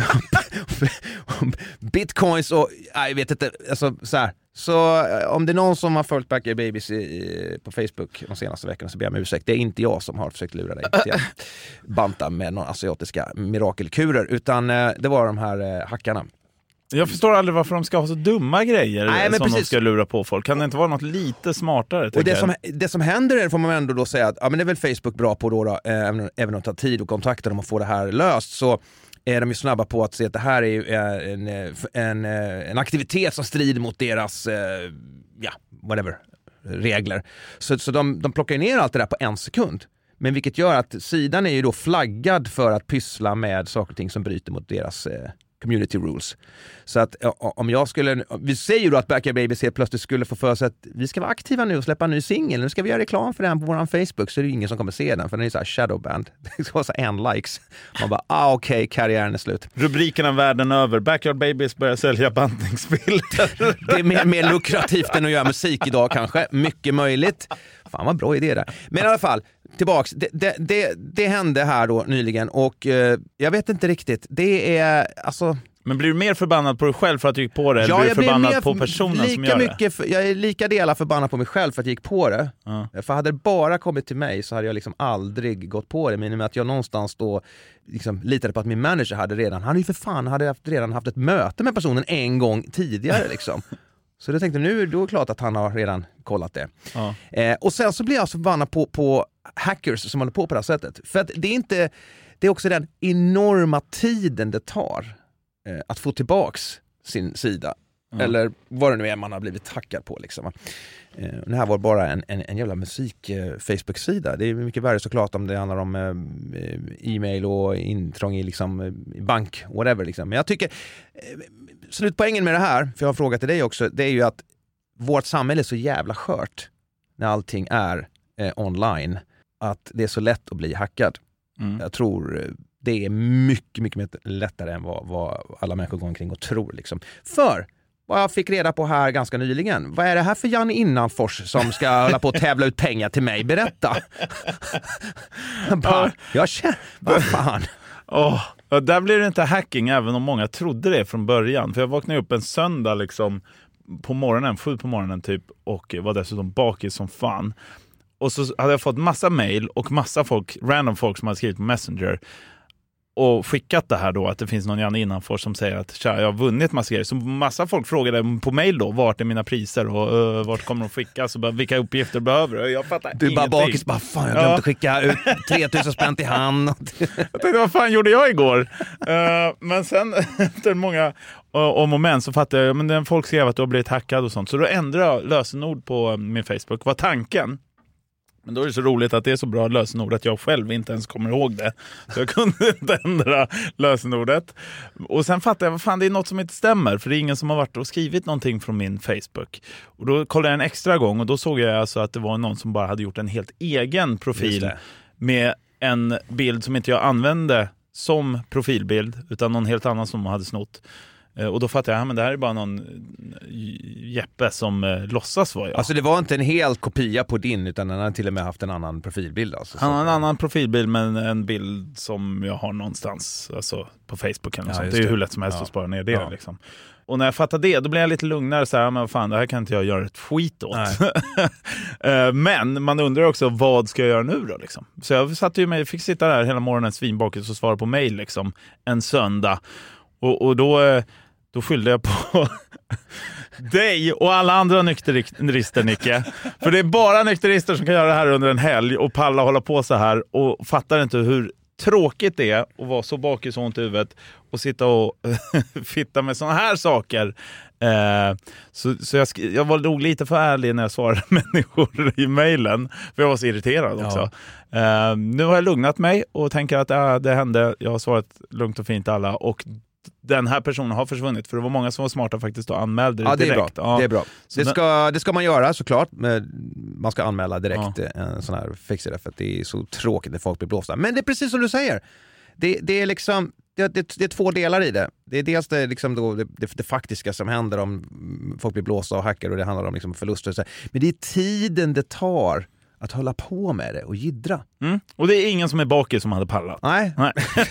bitcoins och jag vet inte, alltså så här. Så om det är någon som har följt Backyard Babies i, på Facebook de senaste veckorna så ber jag om ursäkt. Det är inte jag som har försökt lura dig till att banta med några asiatiska mirakelkurer, utan eh, det var de här eh, hackarna. Jag förstår aldrig varför de ska ha så dumma grejer. Nej, som precis. De ska lura på folk. Kan det inte vara något lite smartare? Och det som, det som händer är, får man ändå då säga att ja, men det är väl Facebook bra på då, då eh, även, även om det tar tid och kontakta dem och få det här löst, så är de ju snabba på att se att det här är ju en, en, en aktivitet som strider mot deras eh, ja, whatever, regler. Så, så de, de plockar ner allt det där på en sekund. Men vilket gör att sidan är ju då flaggad för att pyssla med saker och ting som bryter mot deras eh, community rules. Så att om jag skulle, vi säger ju då att Backyard Babies helt plötsligt skulle få för sig att vi ska vara aktiva nu och släppa en ny singel. Nu ska vi göra reklam för den på vår Facebook, så är det ingen som kommer se den, för den är så här shadowband. Det ska vara så en likes. Man bara, ah okej, okay, karriären är slut. Rubrikerna världen över. Backyard Babies börjar sälja bantningsbilder. Det är mer, mer lukrativt än att göra musik idag kanske. Mycket möjligt. Fan vad bra idé där. Men i alla fall, tillbaks. Det, det, det, det hände här då nyligen och eh, jag vet inte riktigt. Det är, alltså... Men blir du mer förbannad på dig själv för att du gick på det? Eller ja, blir du förbannad mer, på personen lika som gör mycket för, jag är lika delar förbannad på mig själv för att jag gick på det. Uh. För hade det bara kommit till mig så hade jag liksom aldrig gått på det. Men med att jag någonstans då liksom litade på att min manager hade redan, han hade ju för fan hade haft, redan haft ett möte med personen en gång tidigare liksom. Så jag tänkte nu då är det klart att han har redan kollat det. Uh. Eh, och sen så blir jag så förbannad på, på hackers som håller på på det här sättet. För att det är inte, det är också den enorma tiden det tar att få tillbaks sin sida. Mm. Eller vad det nu är man har blivit hackad på. Liksom. Eh, det här var bara en, en, en jävla musik eh, Facebook-sida. Det är mycket värre såklart om det handlar om eh, e-mail och intrång i liksom, bank, whatever. Liksom. Men jag tycker, eh, slutpoängen med det här, för jag har frågat till dig också, det är ju att vårt samhälle är så jävla skört när allting är eh, online. Att det är så lätt att bli hackad. Mm. Jag tror... Det är mycket, mycket, mycket lättare än vad, vad alla människor går omkring och tror. Liksom. För vad jag fick reda på här ganska nyligen. Vad är det här för Jan Innanfors som ska hålla på att tävla ut pengar till mig? Berätta. Bara, jag känner, vad fan. Oh, där blir det inte hacking även om många trodde det från början. För jag vaknade upp en söndag liksom, på morgonen, sju på morgonen typ. Och var dessutom bakis som fan. Och så hade jag fått massa mail och massa folk, random folk som hade skrivit på Messenger och skickat det här då, att det finns någon Janne Innanfors som säger att tja, jag har vunnit massa grejer. Så massa folk frågade på mail då, vart är mina priser och uh, vart kommer de skicka, så bara, vilka uppgifter behöver jag? Jag fattar Du ingenting. bara bakis, bara fan jag glömde ja. skicka ut tre tusen spänn till han. Jag tänkte, vad fan gjorde jag igår? uh, men sen efter många om och men så fattade jag, men folk skrev att du har blivit hackad och sånt. Så då ändrade jag lösenord på min Facebook. Vad tanken? Men då är det så roligt att det är så bra lösenord att jag själv inte ens kommer ihåg det. Så jag kunde inte ändra lösenordet. Och sen fattade jag, vad fan, det är något som inte stämmer. För det är ingen som har varit och skrivit någonting från min Facebook. Och då kollade jag en extra gång och då såg jag alltså att det var någon som bara hade gjort en helt egen profil med en bild som inte jag använde som profilbild utan någon helt annan som hade snott. Och då fattade jag, ja, men det här är bara någon Jeppe som eh, låtsas vara jag. Alltså det var inte en hel kopia på din, utan han hade till och med haft en annan profilbild. Alltså, han har en annan profilbild, men en bild som jag har någonstans alltså på Facebook eller något ja, sånt. Det är ju hur lätt som helst ja. att spara ner det. Ja. Liksom. Och när jag fattade det, då blev jag lite lugnare. Så här, men fan, det här kan inte jag göra ett skit åt. Men man undrar också, vad ska jag göra nu då? Liksom? Så jag satt ju med, fick sitta där hela morgonen svinbakis och svara på mejl liksom, en söndag. Och, och då... Då skyllde jag på dig och alla andra nykterister, Nicke. För det är bara nykterister som kan göra det här under en helg och palla hålla på så här och fattar inte hur tråkigt det är att vara så bakis och ont i huvudet och sitta och fitta med såna här saker. Eh, så så jag, sk- jag var nog lite för ärlig när jag svarade människor i mejlen, för jag var så irriterad också. Ja. Eh, nu har jag lugnat mig och tänker att äh, det hände. Jag har svarat lugnt och fint alla, och den här personen har försvunnit, för det var många som var smarta faktiskt och anmälde det ja, det direkt. Är bra. Ja, det är bra. Det ska, det ska man göra såklart. Man ska anmäla direkt ja. en sån här fixare, för att det är så tråkigt när folk blir blåsta. Men det är precis som du säger. Det, det är liksom det, det, det är två delar i det. Det är dels det, liksom då, det, det, det faktiska som händer om folk blir blåsta och hackar, och det handlar om liksom förluster. Så men det är tiden det tar att hålla på med det och giddra. Mm. Och det är ingen som är bakis som hade pallat. Nej. Nej.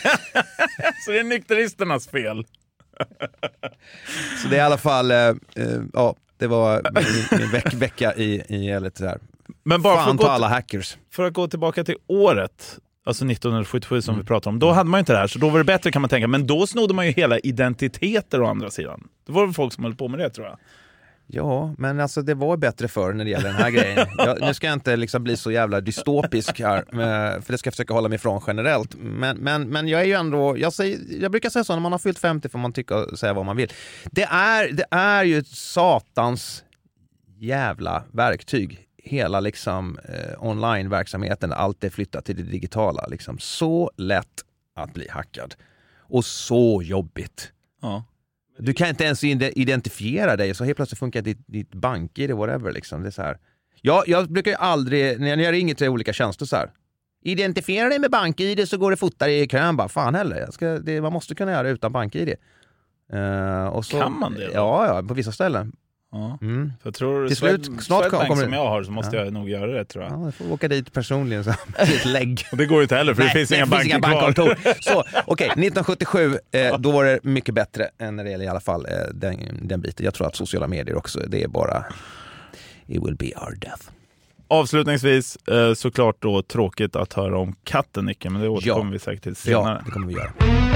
Så det är nykteristernas fel. Så det är i alla fall, eh, eh, ja, det var min, min veck, vecka i, i lite där. Men bara fan för på att alla hackers. För att gå tillbaka till året, alltså nittonhundrasjuttiosju som mm. vi pratar om, då hade man ju inte det här, så då var det bättre kan man tänka. Men då snodde man ju hela identiteter å andra sidan. Det var det folk som höll på med det, tror jag. Ja, men alltså det var bättre för när det gäller den här grejen. Jag, nu ska jag inte liksom bli så jävla dystopisk här, för det ska jag försöka hålla mig ifrån generellt. Men, men, men jag är ju ändå, jag, säger, jag brukar säga så, när man har fyllt femtio får man tycka och säga vad man vill. Det är, det är ju ett satans jävla verktyg. Hela liksom eh, online-verksamheten, allt är flyttat till det digitala. Liksom. Så lätt att bli hackad. Och så jobbigt. Ja. Du kan inte ens identifiera dig, så helt plötsligt funkar ditt, ditt bank-id, whatever liksom. Det är så här. Jag, jag brukar ju aldrig, när jag ringer till olika tjänster så här, identifiera dig med bank-id så går det fortare i kön. Bara, fan heller, jag ska, det, man måste kunna göra det utan bank-id. Uh, och så, kan man det då? Ja, ja, på vissa ställen. Ja. Mm. För jag tror till slut, Swed, snart Swedbank kommer som jag har, så måste ja. jag nog göra det, tror jag. Ja, jag får åka dit personligen så ett lägg. Och det går ju inte heller, för Nej, det finns nej, inga det finns inga bankkontor. Så, okej, okay, nittonhundrasjuttiosju, eh, då var det mycket bättre än när det gäller i alla fall eh, den, den biten. Jag tror att sociala medier också, det är bara it will be our death. Avslutningsvis, eh, såklart då tråkigt att höra om katten, Nicke, men det återkommer ja. vi säkert till senare. Ja, det kommer vi göra.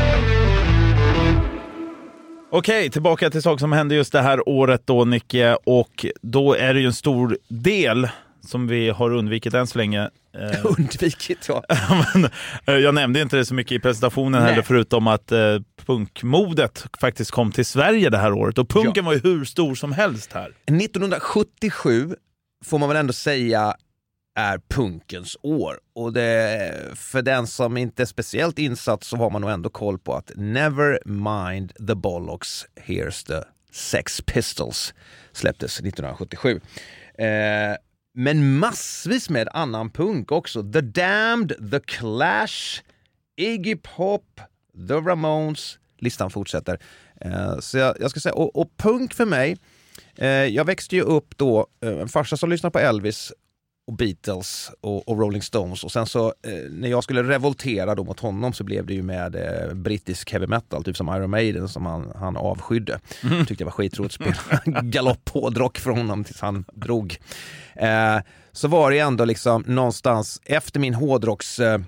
Okej, tillbaka till saker som hände just det här året då, Nicke, och då är det ju en stor del som vi har undvikit än så länge. Eh, undvikit, ja. Men, eh, jag nämnde inte det så mycket i presentationen heller, förutom att eh, punkmodet faktiskt kom till Sverige det här året, och punken ja. var ju hur stor som helst här. nittonhundrasjuttiosju får man väl ändå säga är punkens år, och det, för den som inte är speciellt insatt så har man nog ändå koll på att Never Mind the Bollocks, Here's the Sex Pistols släpptes nittonhundrasjuttiosju. Eh, men massvis med annan punk också. The Damned, The Clash, Iggy Pop, The Ramones, listan fortsätter. Eh, så jag, jag ska säga, och, och punk för mig, eh, jag växte ju upp då, eh, en farsa som lyssnade på Elvis och Beatles och, och Rolling Stones, och sen så eh, när jag skulle revoltera då mot honom så blev det ju med eh, brittisk heavy metal, typ som Iron Maiden, som han, han avskydde. Mm. Tyckte jag var skitroligt att spela galopp-hårdrock från honom tills han drog. Eh, så var det ändå liksom någonstans efter min hårdrocks eh,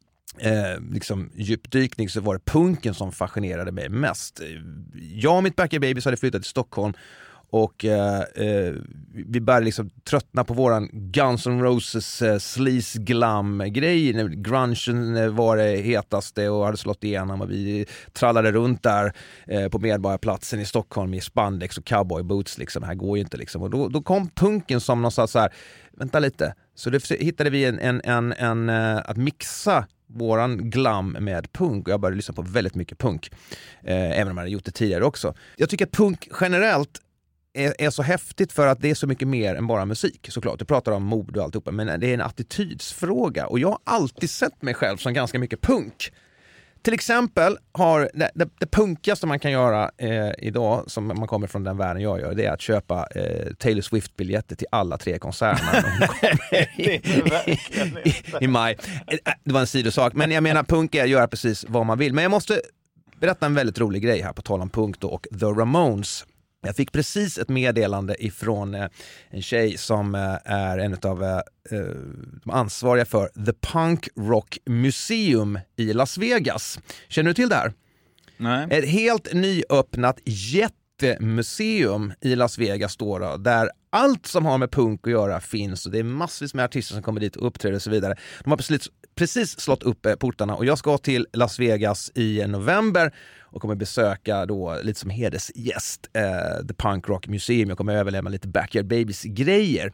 Eh, liksom djupdykning, så var det punken som fascinerade mig mest. Jag och mitt Backyard Babies hade flyttat till Stockholm, och eh, eh, vi började liksom tröttna på våran Guns N' Roses eh, sleaze glam grej. Grungen var det hetaste och hade slått igenom, och vi trallade runt där eh, på Medborgarplatsen i Stockholm i spandex och cowboy boots liksom. Här går ju inte liksom. Och då, då kom punken som någonstans så här, vänta lite. Så då hittade vi en, en, en, en uh, att mixa våran glam med punk, och jag började lyssna på väldigt mycket punk, eh, även om jag hade gjort det tidigare också. Jag tycker att punk generellt är, är så häftigt för att det är så mycket mer än bara musik, såklart. Du pratar om mod och alltihopa, men det är en attitydsfråga, och jag har alltid sett mig själv som ganska mycket punk. Till exempel har det, det, det punkigaste man kan göra eh, idag, som man kommer från den världen jag gör, det är att köpa eh, Taylor Swift-biljetter till alla tre konserterna i, i, i, i maj. Det var en sidosak, men jag menar, punk är att göra precis vad man vill. Men jag måste berätta en väldigt rolig grej här på tal om punk då, och The Ramones. Jag fick precis ett meddelande ifrån eh, en tjej som eh, är en av eh, de ansvariga för The Punk Rock Museum i Las Vegas. Känner du till det här? Nej. Ett helt nyöppnat, jätte museum i Las Vegas då, då, där allt som har med punk att göra finns, och det är massvis med artister som kommer dit och uppträder och så vidare. De har precis, precis slått upp portarna, och jag ska till Las Vegas i november och kommer besöka då lite som hedersgäst eh, The Punk Rock Museum. Jag kommer överlämna lite Backyard Babies grejer.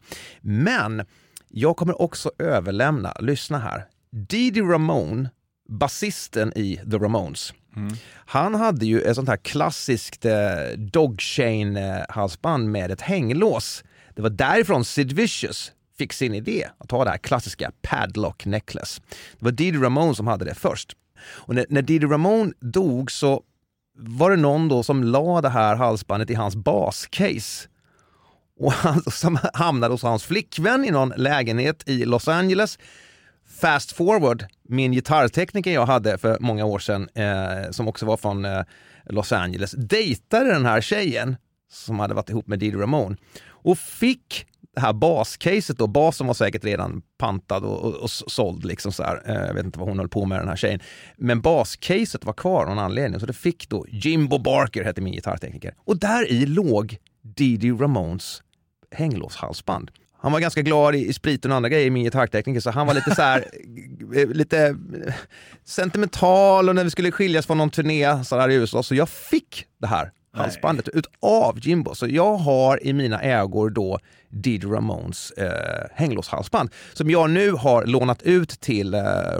Men jag kommer också överlämna, lyssna här, Dee Dee Ramone, basisten i The Ramones. Mm. Han hade ju ett sånt här klassiskt eh, dogchain-halsband med ett hänglås. Det var därifrån Sid Vicious fick sin idé att ta det här klassiska padlock necklace. Det var Dee Dee Ramone som hade det först. Och när, när Dee Dee Ramone dog så var det någon då som la det här halsbandet i hans bascase. Och han som hamnade hos hans flickvän i någon lägenhet i Los Angeles. Fast forward, min gitarrtekniker jag hade för många år sedan, eh, som också var från eh, Los Angeles, dejtade den här tjejen som hade varit ihop med Dee Dee Ramone och fick det här bascaset då. Basen var säkert redan pantad och, och, och såld liksom så här. Eh, jag vet inte vad hon höll på med, den här tjejen. Men bascaset var kvar av någon anledning, så det fick då Jimbo Barker, hette min gitarrtekniker. Och där i låg Dee Dee Ramones hänglåshalsband. Han var ganska glad i, i spriten och andra grejer, min gitarrtekniker, så han var lite så här lite sentimental, och när vi skulle skiljas från någon turné så där i U S A, så jag fick det här halsbandet utav Jimbo. Så jag har i mina ägor då Dee Dee Ramones eh, hänglåshalsband som jag nu har lånat ut till eh,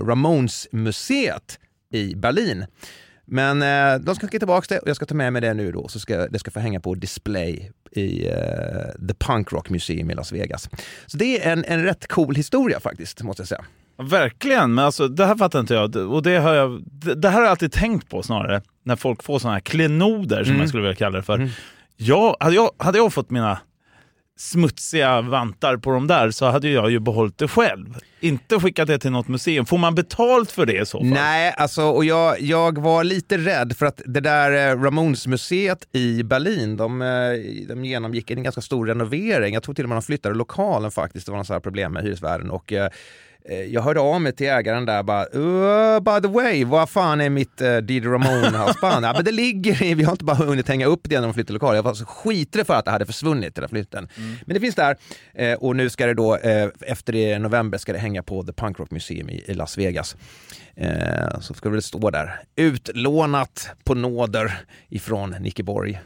Ramones-museet i Berlin. Men eh, de ska skicka tillbaka det och jag ska ta med mig det nu då, så ska det ska få hänga på display i uh, The Punk Rock Museum i Las Vegas. Så det är en, en rätt cool historia faktiskt, måste jag säga. Verkligen, men alltså det här fattar inte jag, och det har jag det, det här har jag alltid tänkt på snarare, när folk får såna här klenoder som mm. jag skulle vilja kalla det för. Mm. Jag, hade, jag, hade jag fått mina smutsiga vantar på dem där, så hade jag ju behållit det själv. Inte skickat det till något museum. Får man betalt för det i så fall? Nej, alltså, och jag, jag var lite rädd för att det där Ramones-museet i Berlin, de, de genomgick en ganska stor renovering. Jag tror till och med de flyttade lokalen faktiskt. Det var någon sån här problem med hyresvärden, och jag hörde av mig till ägaren där bara, uh, by the way, vad fan är mitt uh, Dee Dee Ramone-halsband? Ja, men det ligger i, vi har inte bara hunnit hänga upp det när de flyttade lokal. Jag var så skitrig för att det hade försvunnit, den där flytten. Mm. Men det finns där, eh, och nu ska det då, eh, efter det november ska det hänga på The Punk Rock Museum i, i Las Vegas. Eh, så ska det väl stå där, utlånat på nåder ifrån Nicky Borg.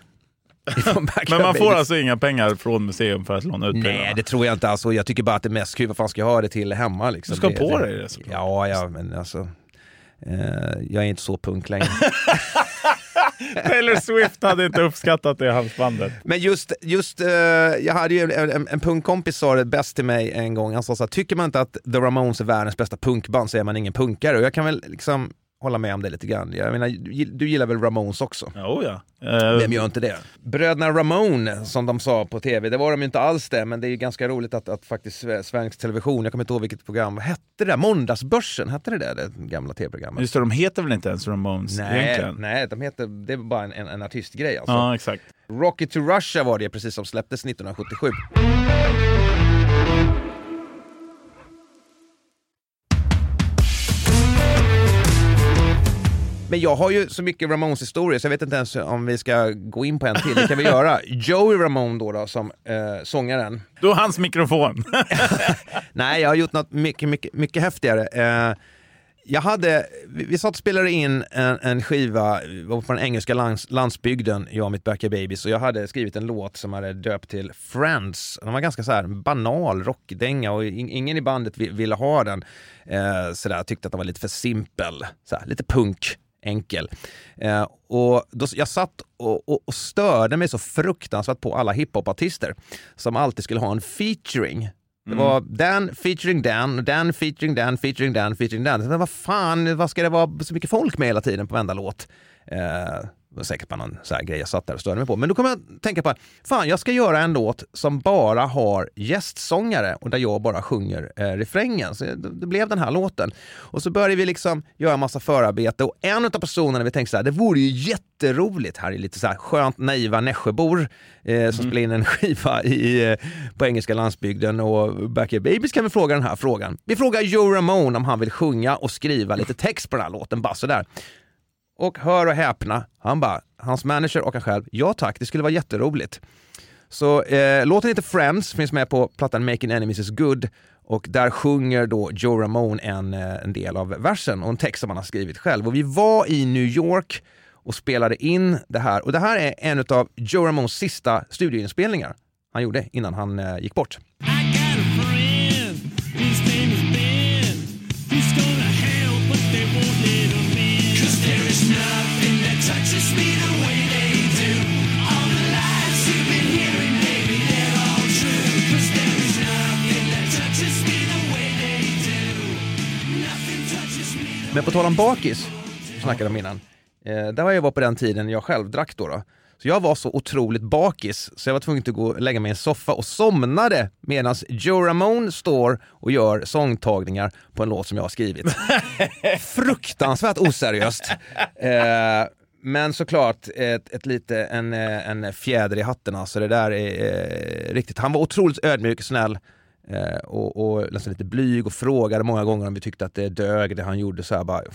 Men man får alltså inga pengar från museum för att låna ut pengarna? Nej, det tror jag inte. Alltså, jag tycker bara att det är mest kul. Vad fan ska jag ha det till hemma? Liksom. Du ska det, på det, dig det såklart. Ja, ja, men alltså... Eh, jag är inte så punk längre. Taylor Swift hade inte uppskattat det halsbandet. Men just, just eh, jag hade ju en, en, en punkkompis sa det bäst till mig en gång. Han sa så här, tycker man inte att The Ramones är världens bästa punkband så är man ingen punkare. Och jag kan väl liksom... hålla med om det lite grann. Jag menar, du gillar väl Ramones också? Jo, ja. Uh... Vem gör inte det? Bröderna Ramone, som de sa på tv, det var de ju inte alls det, men det är ju ganska roligt att, att faktiskt svensk television, jag kommer inte ihåg vilket program, vad hette det där? Måndagsbörsen, hette det där, det gamla tv-programmet? Just det, de heter väl inte ens Ramones nej, egentligen? Nej, de heter, det är bara en, en, en artistgrej alltså. Ja, exakt. Rocket to Russia var det precis som släpptes nittonhundrasjuttiosju. Men jag har ju så mycket Ramones historia så jag vet inte ens om vi ska gå in på en till. Det kan vi göra. Joey Ramone då, då som eh, sångaren. Då hans mikrofon. Nej, jag har gjort något mycket, mycket, mycket häftigare. Eh, jag hade, vi, vi satt och spelade in en, en skiva på den engelska lands, landsbygden, jag och mitt Backyard Babies, och jag hade skrivit en låt som hade döpt till Friends. Den var ganska så här banal rockdänga och ingen i bandet ville ha den. Eh, så där, tyckte att den var lite för simpel, så här, lite punk. Enkel. Eh, och då, jag satt och, och, och störde mig så fruktansvärt på alla hiphopartister som alltid skulle ha en featuring. Det var Dan featuring Dan, Dan featuring Dan, featuring Dan, featuring Dan. Så vad fan, vad ska det vara så mycket folk med hela tiden på varenda låt? Eh, det var säkert bara någon så här grej jag satt där och störde mig på. Men då kommer jag tänka på, fan jag ska göra en låt som bara har gästsångare och där jag bara sjunger eh, refrängen. Så det, det blev den här låten. Och så började vi liksom göra en massa förarbete och en av personerna vi tänkte så här, det vore ju jätteroligt här i lite så här skönt naiva Nässjöbor eh, som mm. spelar in en skiva i, eh, på engelska landsbygden, och Backyard Babies kan vi fråga den här frågan. Vi frågar Joe Ramone om han vill sjunga och skriva lite text på den här låten, bara så där. Och hör och häpna, han bara, hans manager och han själv, ja tack, det skulle vara jätteroligt. Så eh, låten heter Friends, finns med på plattan Making Enemies is Good. Och där sjunger då Joe Ramone en, en del av versen och en text som han har skrivit själv. Och vi var i New York och spelade in det här. Och det här är en av Joe Ramones sista studioinspelningar han gjorde innan han eh, gick bort. Men på tal om bakis, vi snackade om innan. Eh, där var jag var på den tiden jag själv drack då, då. Så jag var så otroligt bakis så jag var tvungen att gå och lägga mig i en soffa och somnade medan Joe Ramone står och gör sångtagningar på en låt som jag har skrivit. Fruktansvärt oseriöst. Eh, men såklart ett, ett lite, en, en fjäder i hatten. Alltså det där är eh, riktigt. Han var otroligt ödmjuk och snäll. Eh, och, och nästan lite blyg och frågade många gånger om vi tyckte att det dög det han gjorde, så här bara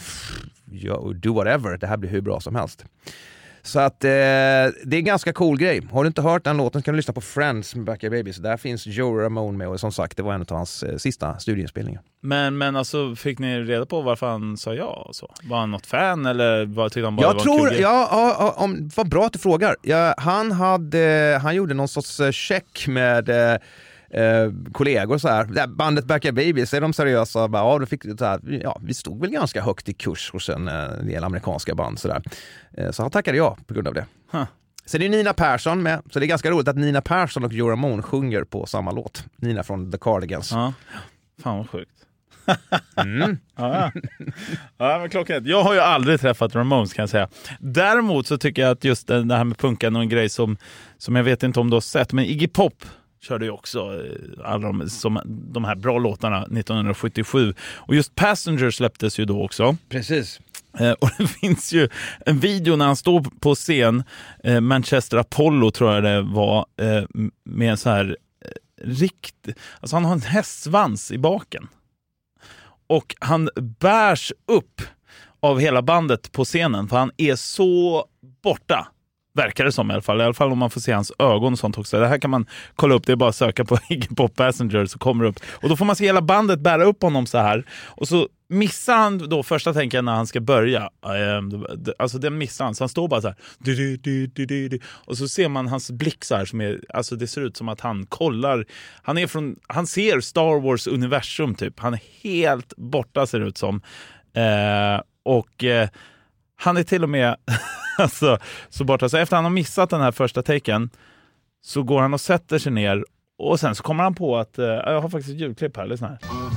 do whatever, det här blir hur bra som helst. Så att eh, det är en ganska cool grej. Har du inte hört den låten så kan du lyssna på Friends med Backyard Babies. Där finns Joe Ramone med och som sagt det var en av hans eh, sista studieinspelningar. Men, men alltså fick ni reda på varför han sa ja och så? Var han något fan eller vad tyckte han bara jag var tror, kul? ja, ja, om, vad bra att du frågar. Ja, han, hade, han gjorde någon sorts check med eh, Eh, kollegor så här. Det bandet Backyard Babies, är de seriösa? Bara, ja, då fick, så här, ja, vi stod väl ganska högt i kurs hos en, en del amerikanska band. Så, där. Eh, så han tackade ja på grund av det. Huh. Så det är Nina Persson med. Så det är ganska roligt att Nina Persson och Joe Ramone sjunger på samma låt. Nina från The Cardigans. Ja. Fan vad sjukt. Mm. ja. ja, men klockan. Jag har ju aldrig träffat Ramones kan jag säga. Däremot så tycker jag att just det här med punkan och en grej som, som jag vet inte om du har sett, men Iggy Pop körde ju också alla de, som, de här bra låtarna nittonhundrasjuttiosju. Och just Passenger släpptes ju då också. Precis. Eh, och det finns ju en video när han står på scen, eh, Manchester Apollo tror jag det var, eh, med en så här eh, rikt... Alltså han har en hästsvans i baken. Och han bärs upp av hela bandet på scenen för han är så borta. Verkar det som i alla fall. I alla fall om man får se hans ögon och sånt också. Det här kan man kolla upp. Det är bara att söka på Iggy Pop Passenger så kommer det upp. Och då får man se hela bandet bära upp honom så här. Och så missar han då första tänken när han ska börja. Alltså den missar han. Så han står bara så här. Du, du, du, du, du, du. Och så ser man hans blick så här. Som är, alltså det ser ut som att han kollar. Han är från, han ser Star Wars universum typ. Han är helt borta ser det ut som. Eh, och eh, han är till och med... Alltså, så borta. Så efter han har missat den här första taken så går han och sätter sig ner och sen så kommer han på att uh, jag har faktiskt ett ljudklipp här, lyssna här.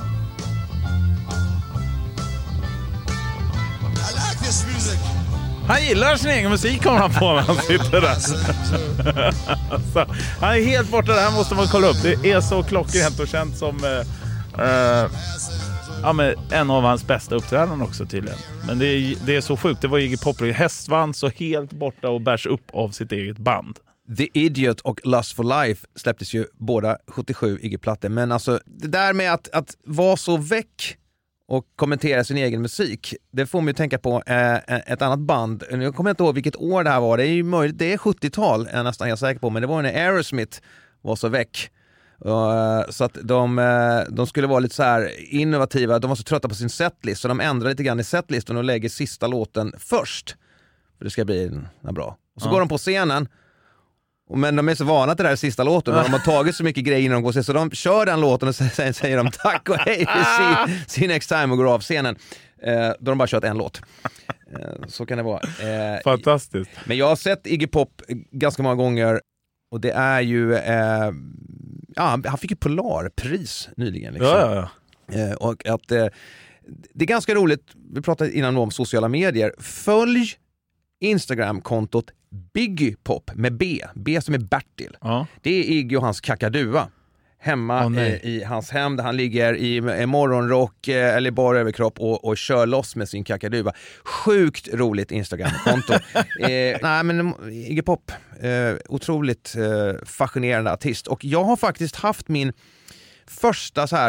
Han gillar sin egen musik kommer han på när han sitter där. Alltså, han är helt borta, det här måste man kolla upp. Det är så klockrent och känt som uh, uh, ja, men en av hans bästa uppträdanden också tydligen. Men det är, det är så sjukt. Det var Iggy Pop i hästvans och helt borta och bärs upp av sitt eget band. The Idiot och Lust for Life släpptes ju båda sjuttiosju Iggy-plattor. Men alltså det där med att, att vara så väck och kommentera sin egen musik, det får man ju tänka på eh, ett annat band. Jag kommer inte ihåg vilket år det här var. Det är ju möjligt, det är sjuttiotal är jag nästan helt säker på. Men det var när Aerosmith var så väck. Uh, så att de, uh, de skulle vara lite så här innovativa. De var så trötta på sin setlist så de ändrar lite grann i setlistan och lägger sista låten först för det ska bli en, en bra. Och så ja. Går de på scenen och, men de är så vana till det här sista låten och de har tagit så mycket grejer innan de går så de kör den låten och sen säger de tack och hej see, see next time och går av scenen. Uh, då har de bara kört en låt. Uh, så kan det vara. Uh, Fantastiskt. Men jag har sett Iggy Pop ganska många gånger och det är ju uh, ja, han fick ju Polarpris nyligen. Liksom. Ja, ja, ja. Eh, och att, eh, det är ganska roligt, vi pratade innan om sociala medier. Följ Instagram-kontot Biggy Pop med B. B som är Bertil. Ja. Det är Iggy och hans kakadua. Hemma oh, i, i hans hem där han ligger i, i morgonrock eh, eller bara överkropp och, och kör loss med sin kakadua. Sjukt roligt Instagram-konto. eh, nej men Iggy Pop, eh, otroligt eh, fascinerande artist. Och jag har faktiskt haft min första så här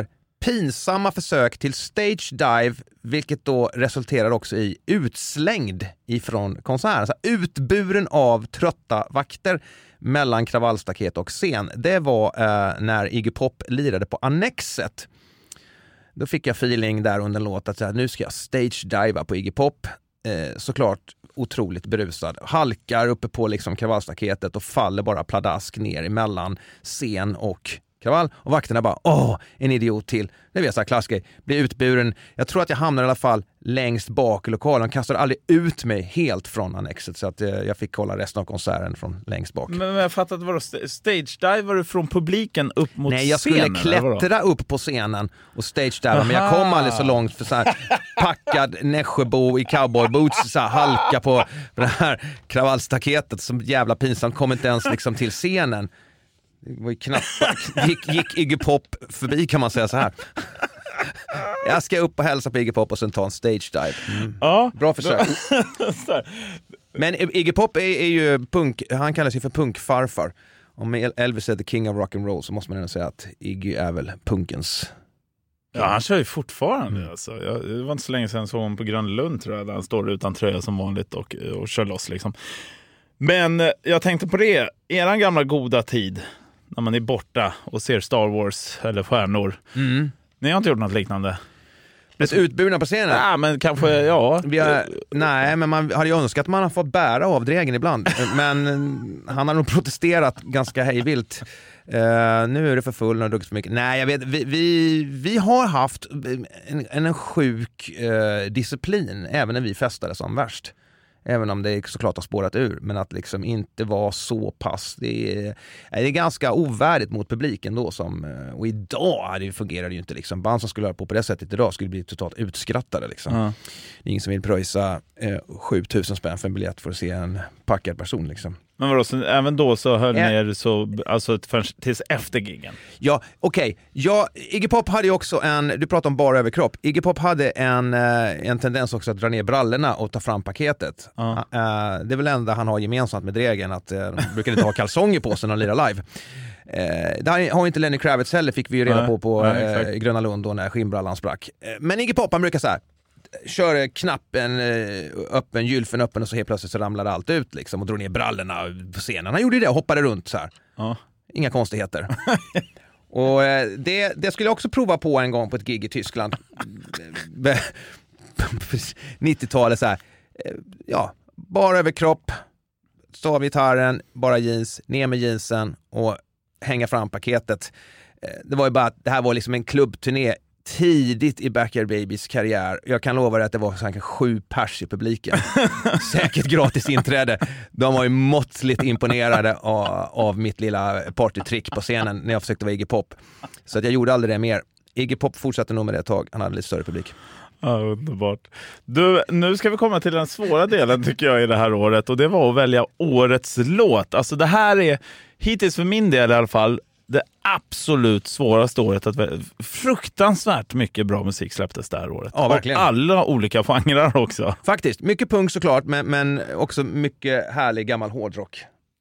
pinsamma försök till stage dive, vilket då resulterar också i utslängd ifrån konserten. Alltså utburen av trötta vakter mellan kravallstaket och scen. Det var eh, när Iggy Pop lirade på Annexet. Då fick jag feeling där under en låt att så här, nu ska jag stage diva på Iggy Pop. Eh, såklart otroligt berusad. Halkar uppe på liksom kravallstaketet och faller bara pladask ner emellan scen och kravall. Och vakterna bara, åh, en idiot till. Det vet jag, klassiker. Blir utburen. Jag tror att jag hamnar i alla fall längst bak i lokalen. Kastade aldrig ut mig helt från Annexet så att eh, jag fick kolla resten av konserten från längst bak. Men jag fattar att det var stage dive, var du från publiken upp mot scenen? Nej, jag skulle scenen, klättra upp på scenen och stage dive, men jag kom aldrig så långt för så här packad Nässjöbo i cowboyboots, så här halka på det här kravallstaketet som jävla pinsamt, kom inte ens liksom till scenen. Det var ju knappt, gick, gick Iggy Pop förbi kan man säga så här. Jag ska upp och hälsa på Iggy Pop och sen ta en stage dive. Mm. Ja, bra försök. Men Iggy Pop är, är ju punk, han kallar sig för punkfarfar. Om Elvis är the king of rock and roll så måste man ändå säga att Iggy är väl punkens. Ja, han kör ju fortfarande. Mm. Alltså. Jag, det var inte så länge sedan jag såg honom på Grönlund, tror jag, där han står utan tröja som vanligt och, och kör loss liksom. Men jag tänkte på det, eran gamla goda tid när man är borta och ser Star Wars eller stjärnor. Mm. Ni har inte gjort något liknande? Ett utburna på scenen? Ja, men kanske, ja. Vi har, nej, men man hade ju önskat att man har fått bära av drägen ibland. Men han har nog protesterat ganska hejvilt. Uh, nu är det för full och druckit för mycket. Nej, jag vet, vi, vi, vi har haft en, en sjuk uh, disciplin även när vi festade som värst. Även om det såklart har spårat ur. Men att liksom inte vara så pass. Det är, det är ganska ovärdigt mot publiken då. Som, och idag det fungerar det ju inte. Liksom. Band som skulle höra på på det sättet idag skulle bli totalt utskrattade. Liksom. Mm. Det är ingen som vill pröjsa eh, sjutusen spänn för en biljett för att se en packad person. Liksom. Men vadå, så även då så höll ni er så, alltså tills efter giggen? Ja, okej. Okay. Ja, Iggy Pop hade ju också en, du pratar om bara överkropp. Iggy Pop hade en, en tendens också att dra ner brallorna och ta fram paketet. Uh. Uh, det är väl enda han har gemensamt med drägen, att uh, de brukar inte ha kalsonger på sig när de lirar live. Uh, där har inte Lenny Kravitz heller, fick vi ju reda uh. på på uh, Gröna Lund då när skinnbrallan sprack. Uh, men Iggy Pop, han brukar så här, kör knappen öppen, gylfen öppen och så helt plötsligt så ramlar allt ut liksom och drog ner brallorna på scenen. Han gjorde ju det och hoppade runt så här. Ja. Inga konstigheter. Och det, det skulle jag också prova på en gång på ett gig i Tyskland. nittiotalet så här. Ja, bara över kropp, stå av gitarren, bara jeans, ner med jeansen och hänga fram paketet. Det var ju bara att det här var liksom en klubbturné tidigt i Backyard Babies karriär. Jag kan lova dig att det var kanske sju pers i publiken. Säkert gratis inträde. De var ju måttligt imponerade av, av mitt lilla partytrick på scenen när jag försökte vara Iggy Pop. Så att jag gjorde aldrig det mer. Iggy Pop fortsatte nog med det ett tag. Han hade lite större publik. Ja, underbart. Du, nu ska vi komma till den svåra delen tycker jag i det här året. Och det var att välja årets låt. Alltså det här är, hittills för min del i alla fall, det absolut svåraste året. Att fruktansvärt mycket bra musik släpptes det här året. Ja, verkligen. Och alla olika genrer också. Faktiskt, mycket punk såklart, men, men också mycket härlig gammal hårdrock.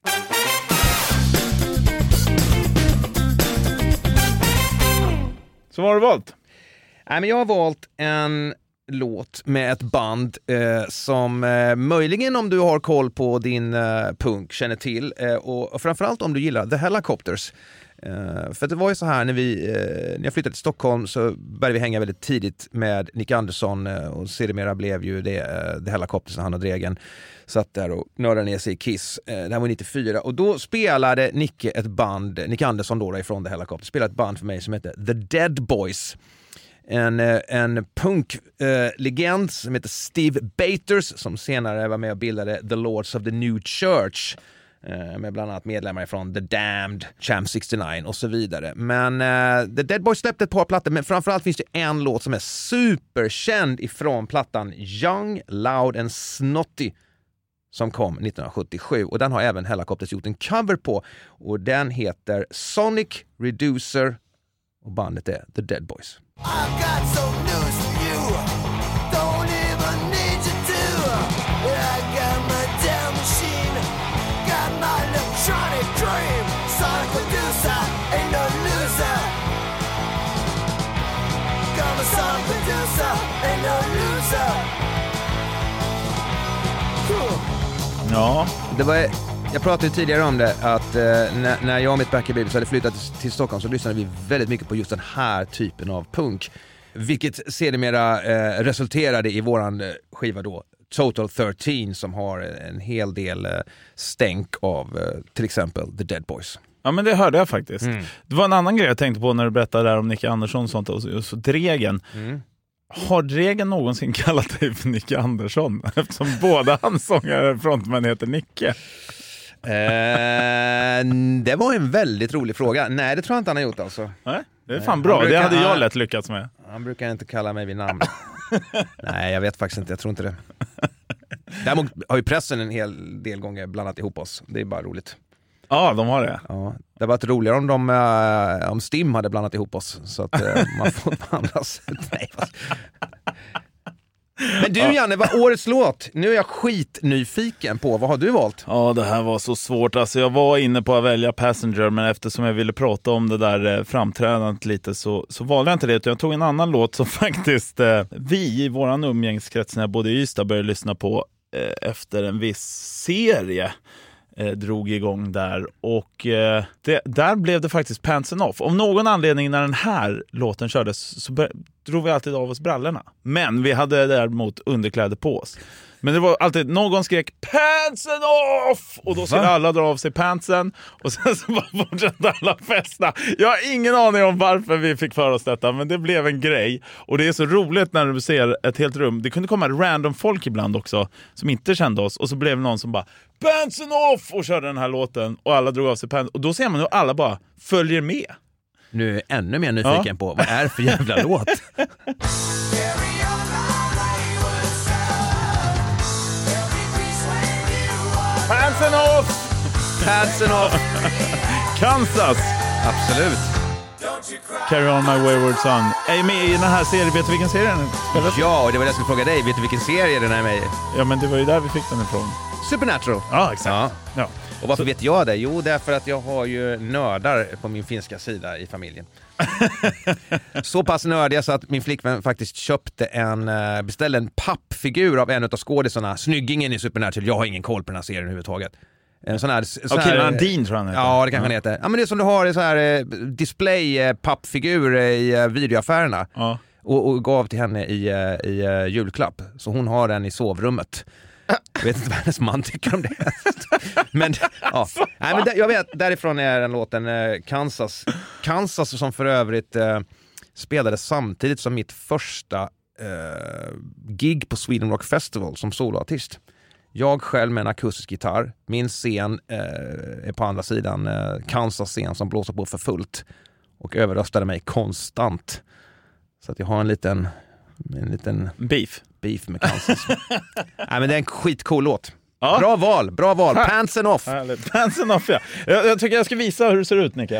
Så vad har du valt? Nej, men jag har valt en låt med ett band eh, som eh, möjligen om du har koll på din eh, punk känner till eh, och, och framförallt om du gillar The Helicopters. Uh, för det var ju så här när vi uh, när jag flyttade till Stockholm så började vi hänga väldigt tidigt med Nick Andersson uh, och sedermera blev ju det uh, The Helicopters, han och Dregen satt där och nördade ner sig i Kiss. Uh, det här var nittiofyra och då spelade Nicke ett band, Nick Andersson då ifrån The Helicopters, spelade ett band för mig som heter The Dead Boys. En, uh, en punk-legend uh, som heter Steve Baters som senare var med och bildade The Lords of the New Church. Med bland annat medlemmar från The Damned, Champ sextionio och så vidare. Men uh, The Dead Boys släppte ett par plattor, men framförallt finns det en låt som är superkänd ifrån plattan Young, Loud and Snotty som kom nittonhundrasjuttiosju. Och den har även Helicopters gjort en cover på. Och den heter Sonic Reducer och bandet är The Dead Boys. I've got some news for you. Don't even need you to. I got my damn machine. Got my electronic dream. Sonic Reducer ain't no loser. Ja. Det var, jag pratade ju tidigare om det, att eh, när, när jag och mitt Back in Babies hade flyttat till, till Stockholm så lyssnade vi väldigt mycket på just den här typen av punk. Vilket sedermera eh, resulterade i våran eh, skiva då, Total tretton, som har en hel del eh, stänk av eh, till exempel The Dead Boys. Ja, men det hörde jag faktiskt. Mm. Det var en annan grej jag tänkte på när du berättade där om Nicke Andersson och sånt, och så, och så Dregen. Mm. Har Dregen någonsin kallat dig för Nicke Andersson? Eftersom båda hans sångare frontman heter Nicke. Eh, det var en väldigt rolig fråga. Nej, det tror jag inte han har gjort alltså. Nej, det är Nej, fan bra. brukar, det hade jag han, lätt lyckats med. Han brukar inte kalla mig vid namn. Nej, jag vet faktiskt inte. Jag tror inte det. Däremot har ju pressen en hel del gånger blandat ihop oss. Det är bara roligt. Ja, de har det. Ja, det hade varit roligare om, de, äh, om Stim hade blandat ihop oss. Så att äh, man får på andra sätt. Nej, vad... Men du Janne, vad årets låt? Nu är jag skitnyfiken på. Vad har du valt? Ja, det här var så svårt. Alltså, jag var inne på att välja Passenger, men eftersom jag ville prata om det där eh, framträdandet lite så, så valde jag inte det. Utan jag tog en annan låt som faktiskt eh, vi i våran umgängeskrets när jag bodde i Ystad började lyssna på eh, efter en viss serie. Eh, drog igång där och eh, det, där blev det faktiskt Pants and Off. Om någon anledning när den här låten kördes så bör, drog vi alltid av oss brallorna. Men vi hade däremot underkläder på oss. Men det var alltid, någon skrek Pants and Off! Och då skulle Va? alla dra av sig pantsen och sen så bara fortsatte alla festa. Jag har ingen aning om varför vi fick för oss detta, men det blev en grej. Och det är så roligt när du ser ett helt rum. Det kunde komma random folk ibland också som inte kände oss och så blev det någon som bara Pants and Off! Och körde den här låten och alla drog av sig pants. Och då ser man hur alla bara följer med. Nu är jag ännu mer nyfiken ja. på vad är det för jävla låt? Pants and Off! Pants and Off! Kansas! Absolut. Carry on my wayward son. Är med i den här serien, vet du vilken serie den spelas? Ja, och det var det jag skulle fråga dig. Vet du vilken serie den är med i? Ja, men det var ju där vi fick den ifrån. Supernatural. Ja, exakt. Ja. Ja. Och varför så... vet jag det? Jo, det är för att jag har ju nördar på min finska sida i familjen. Så pass nördiga så att min flickvän faktiskt köpte en, beställde en pappfigur av en av skådisarna, snyggingen i Supernatural. Jag har ingen koll på den här serien överhuvudtaget. En sån här, sån Okej, här, Dean tror han heter. Ja, det kanske han heter. Ja, men det är som du har i så här display pappfigur i videoaffärerna. Ja. Och, och gav till henne i, i julklapp. Så hon har den i sovrummet. Jag vet inte vad hennes man tycker om det. Men, ja. Nej, men där, jag vet, därifrån är den låten eh, Kansas. Kansas som för övrigt eh, spelade samtidigt som mitt första eh, gig på Sweden Rock Festival som soloartist. Jag själv med en akustisk gitarr. Min scen eh, är på andra sidan eh, Kansas scen som blåser på för fullt. Och överröstade mig konstant. Så att jag har en liten... En liten beef. Beef med Kansas. Nej, men det är en skitcool låt. Ja. Bra val, bra val. Pants and Off. Pants and Off, ja. Jag, jag tycker jag ska visa hur det ser ut, Nicke.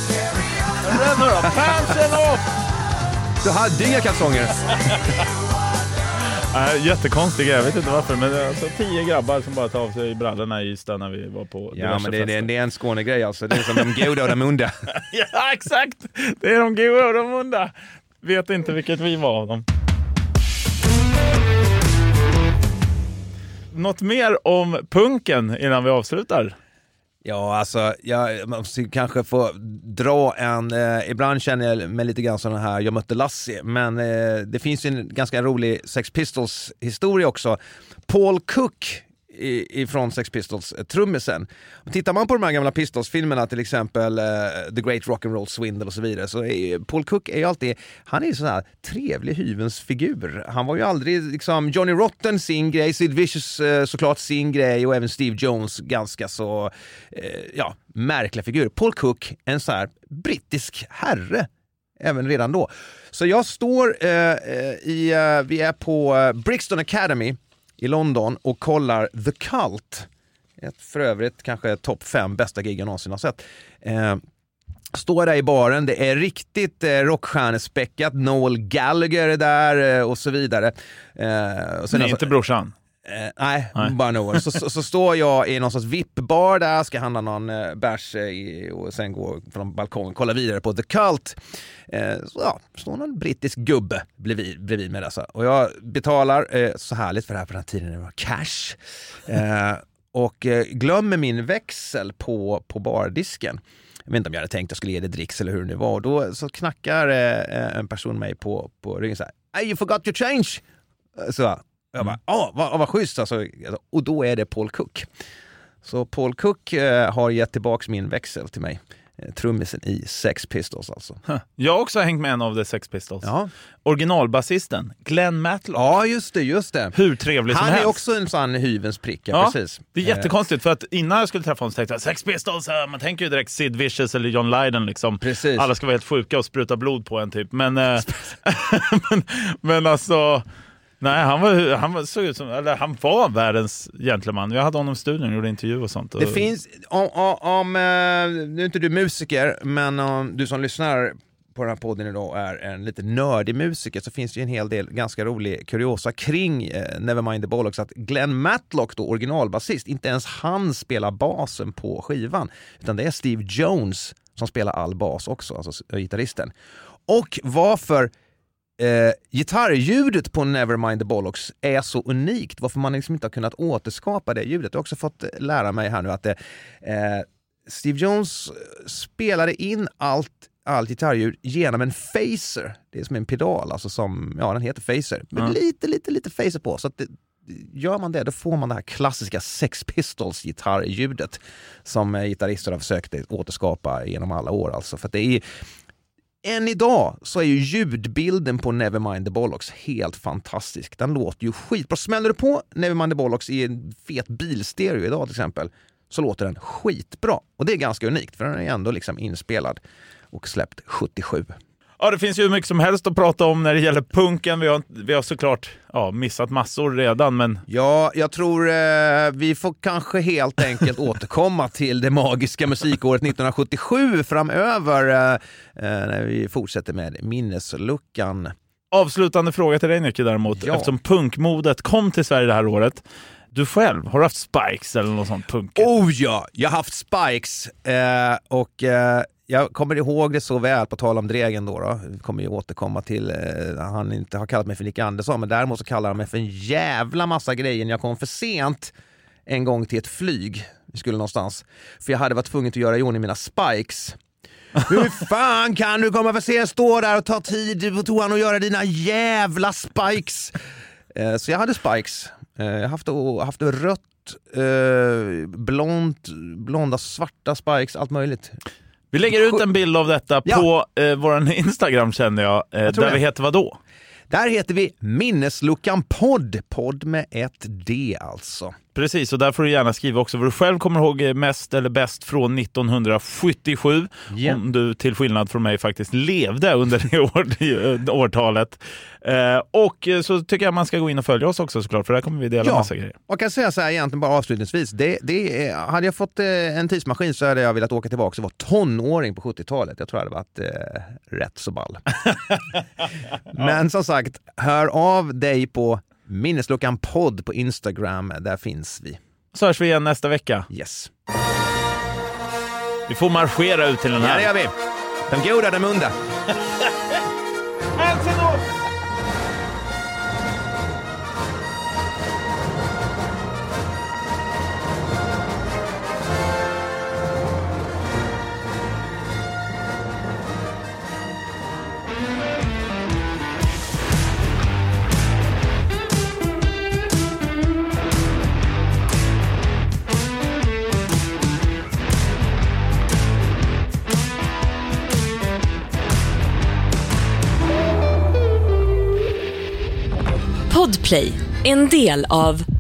Pants and Off! Du hade inga kalsonger. äh, jättekonstigt, jag vet inte varför. Men det är alltså tio grabbar som bara tar av sig brallorna i Ystad när vi var på... Ja, men det, det, det är en Skånegrej alltså. Det är som de goda och de onda. Ja, exakt. Det är de goda och de onda. Vet inte vilket vi var av dem. Något mer om punken innan vi avslutar? Ja, alltså jag måste kanske få dra en, eh, ibland känner jag mig lite grann sådana här, jag mötte Lassie, men eh, det finns ju en ganska rolig Sex Pistols historia också. Paul Cook i, ifrån Sex Pistols, eh, trummisen. Och tittar man på de här gamla Pistols-filmerna, till exempel eh, The Great Rock'n'Roll Swindle och så vidare, så är Paul Cook är ju alltid, han är ju sån här trevlig hyvens figur. Han var ju aldrig liksom Johnny Rotten sin grej, Sid Vicious eh, såklart sin grej och även Steve Jones ganska så eh, ja, märkliga figur. Paul Cook, en så här brittisk herre även redan då. Så jag står eh, i, eh, vi är på eh, Brixton Academy i London och kollar The Cult. Ett för övrigt kanske topp fem bästa gig jag någonsin har sett. Eh, står där i baren, det är riktigt eh, rockstjärnespäckat. Noel Gallagher är där eh, och så vidare. Eh, och sen nej, alltså, inte brorsan. Eh, nej, nej, bara Noel. Så, så, så står jag i någon sorts V I P-bar där, ska handla någon eh, bärs eh, och sen gå från balkongen, kolla vidare på The Cult. Eh, så ja, står någon brittisk gubbe bredvid, bredvid mig. Alltså. Och jag betalar, eh, så härligt för det här på den här tiden, det var cash. Eh, och eh, glömmer min växel på, på bardisken. Jag vet inte om jag hade tänkt att jag skulle ge det dricks eller hur det nu var. Och då så knackar eh, en person mig på, på ryggen så här: hey, you forgot your change! Så jag bara, åh, vad, vad schysst alltså. Och då är det Paul Cook. Så Paul Cook eh, har gett tillbaka min växel till mig. Trummisen i Sex Pistols alltså. Jag har också hängt med en av The Sex Pistols. Ja. Originalbasisten Glenn Matlock. Ja, just det, just det. Hur trevlig som Han helst. är också en sån hyvens pricka, ja, precis. Det är jättekonstigt för att innan jag skulle träffa honom så tänkte jag Sex Pistols, man tänker ju direkt Sid Vicious eller John Lydon liksom. Precis. Alla ska vara helt sjuka och spruta blod på en typ. Men, äh, men, men alltså... Nej, han var, han var så ut som, eller han var världens gentleman. Jag hade honom i studion och gjorde intervju och sånt. Och... Det finns, om, om, om nu är inte du musiker, men om du som lyssnar på den här podden idag är en lite nördig musiker, så finns det ju en hel del ganska rolig kuriosa kring eh, Nevermind the Bollocks, att Glenn Matlock då, originalbasist, inte ens han spelar basen på skivan, utan det är Steve Jones som spelar all bas också, alltså gitarristen. Och varför Eh, gitarrljudet på Nevermind the Bollocks är så unikt, varför man liksom inte har kunnat återskapa det ljudet. Jag har också fått lära mig här nu att eh, Steve Jones spelade in allt, allt gitarrljud genom en phaser. Det är som en pedal, alltså som, ja, den heter phaser. Men mm. lite, lite, lite phaser på. Så att det, gör man det, då får man det här klassiska Sex Pistols gitarrljudet som eh, gitarrister har försökt återskapa genom alla år. Alltså. För att det är än idag så är ju ljudbilden på Nevermind the Bollocks helt fantastisk. Den låter ju skitbra. Smäller du på Nevermind the Bollocks i en fet bilstereo idag till exempel, så låter den skitbra. Och det är ganska unikt, för den är ändå liksom inspelad och släppt sjuttiosju. Ja, det finns ju mycket som helst att prata om när det gäller punken. Vi har, vi har såklart ja, missat massor redan, men... Ja, jag tror eh, vi får kanske helt enkelt återkomma till det magiska musikåret nittonhundrasjuttiosju framöver eh, när vi fortsätter med minnesluckan. Avslutande fråga till dig, Nicky, däremot. Ja. Eftersom punkmodet kom till Sverige det här året. Du själv, har du haft Spikes eller något sånt punk? Oh ja, jag har haft Spikes eh, och... Eh, jag kommer ihåg det så väl, på tal om Dregen då. då. Vi kommer ju återkomma till, eh, han inte har kallat mig för Nick Andersson, men däremot så kallar han mig för en jävla massa grejer. Jag kom för sent en gång till ett flyg. Vi skulle någonstans. För jag hade varit tvungen att göra i ordning mina Spikes. Hur fan kan du komma för sent, stå där och ta tid på toan och göra dina jävla Spikes? Eh, så jag hade Spikes. Eh, jag har haft, haft rött, eh, blont, blonda, svarta Spikes, allt möjligt. Vi lägger ut en bild av detta ja. på eh, vår Instagram, känner jag. Eh, jag där det. Vi heter vad då? Där heter vi Minnesluckan podd. Podd med ett D alltså. Precis, och där får du gärna skriva också vad du själv kommer ihåg mest eller bäst från nittonhundrasjuttiosju. Yeah. Om du till skillnad från mig faktiskt levde under det år, årtalet. Eh, och så tycker jag man ska gå in och följa oss också såklart, för där kommer vi dela ja. massa grejer. Och kan säga så här egentligen bara avslutningsvis. Det, det, hade jag fått eh, en tidsmaskin så hade jag velat åka tillbaka och vara tonåring på sjuttiotalet. Jag tror det hade varit eh, rätt så ball. Men som sagt, hör av dig på Minnesluckan podd på Instagram, där finns vi. Så hörs vi igen nästa vecka. Yes. Vi får marschera ut till den här. Ja, det gör vi. De goda, de unda. Podplay, en del av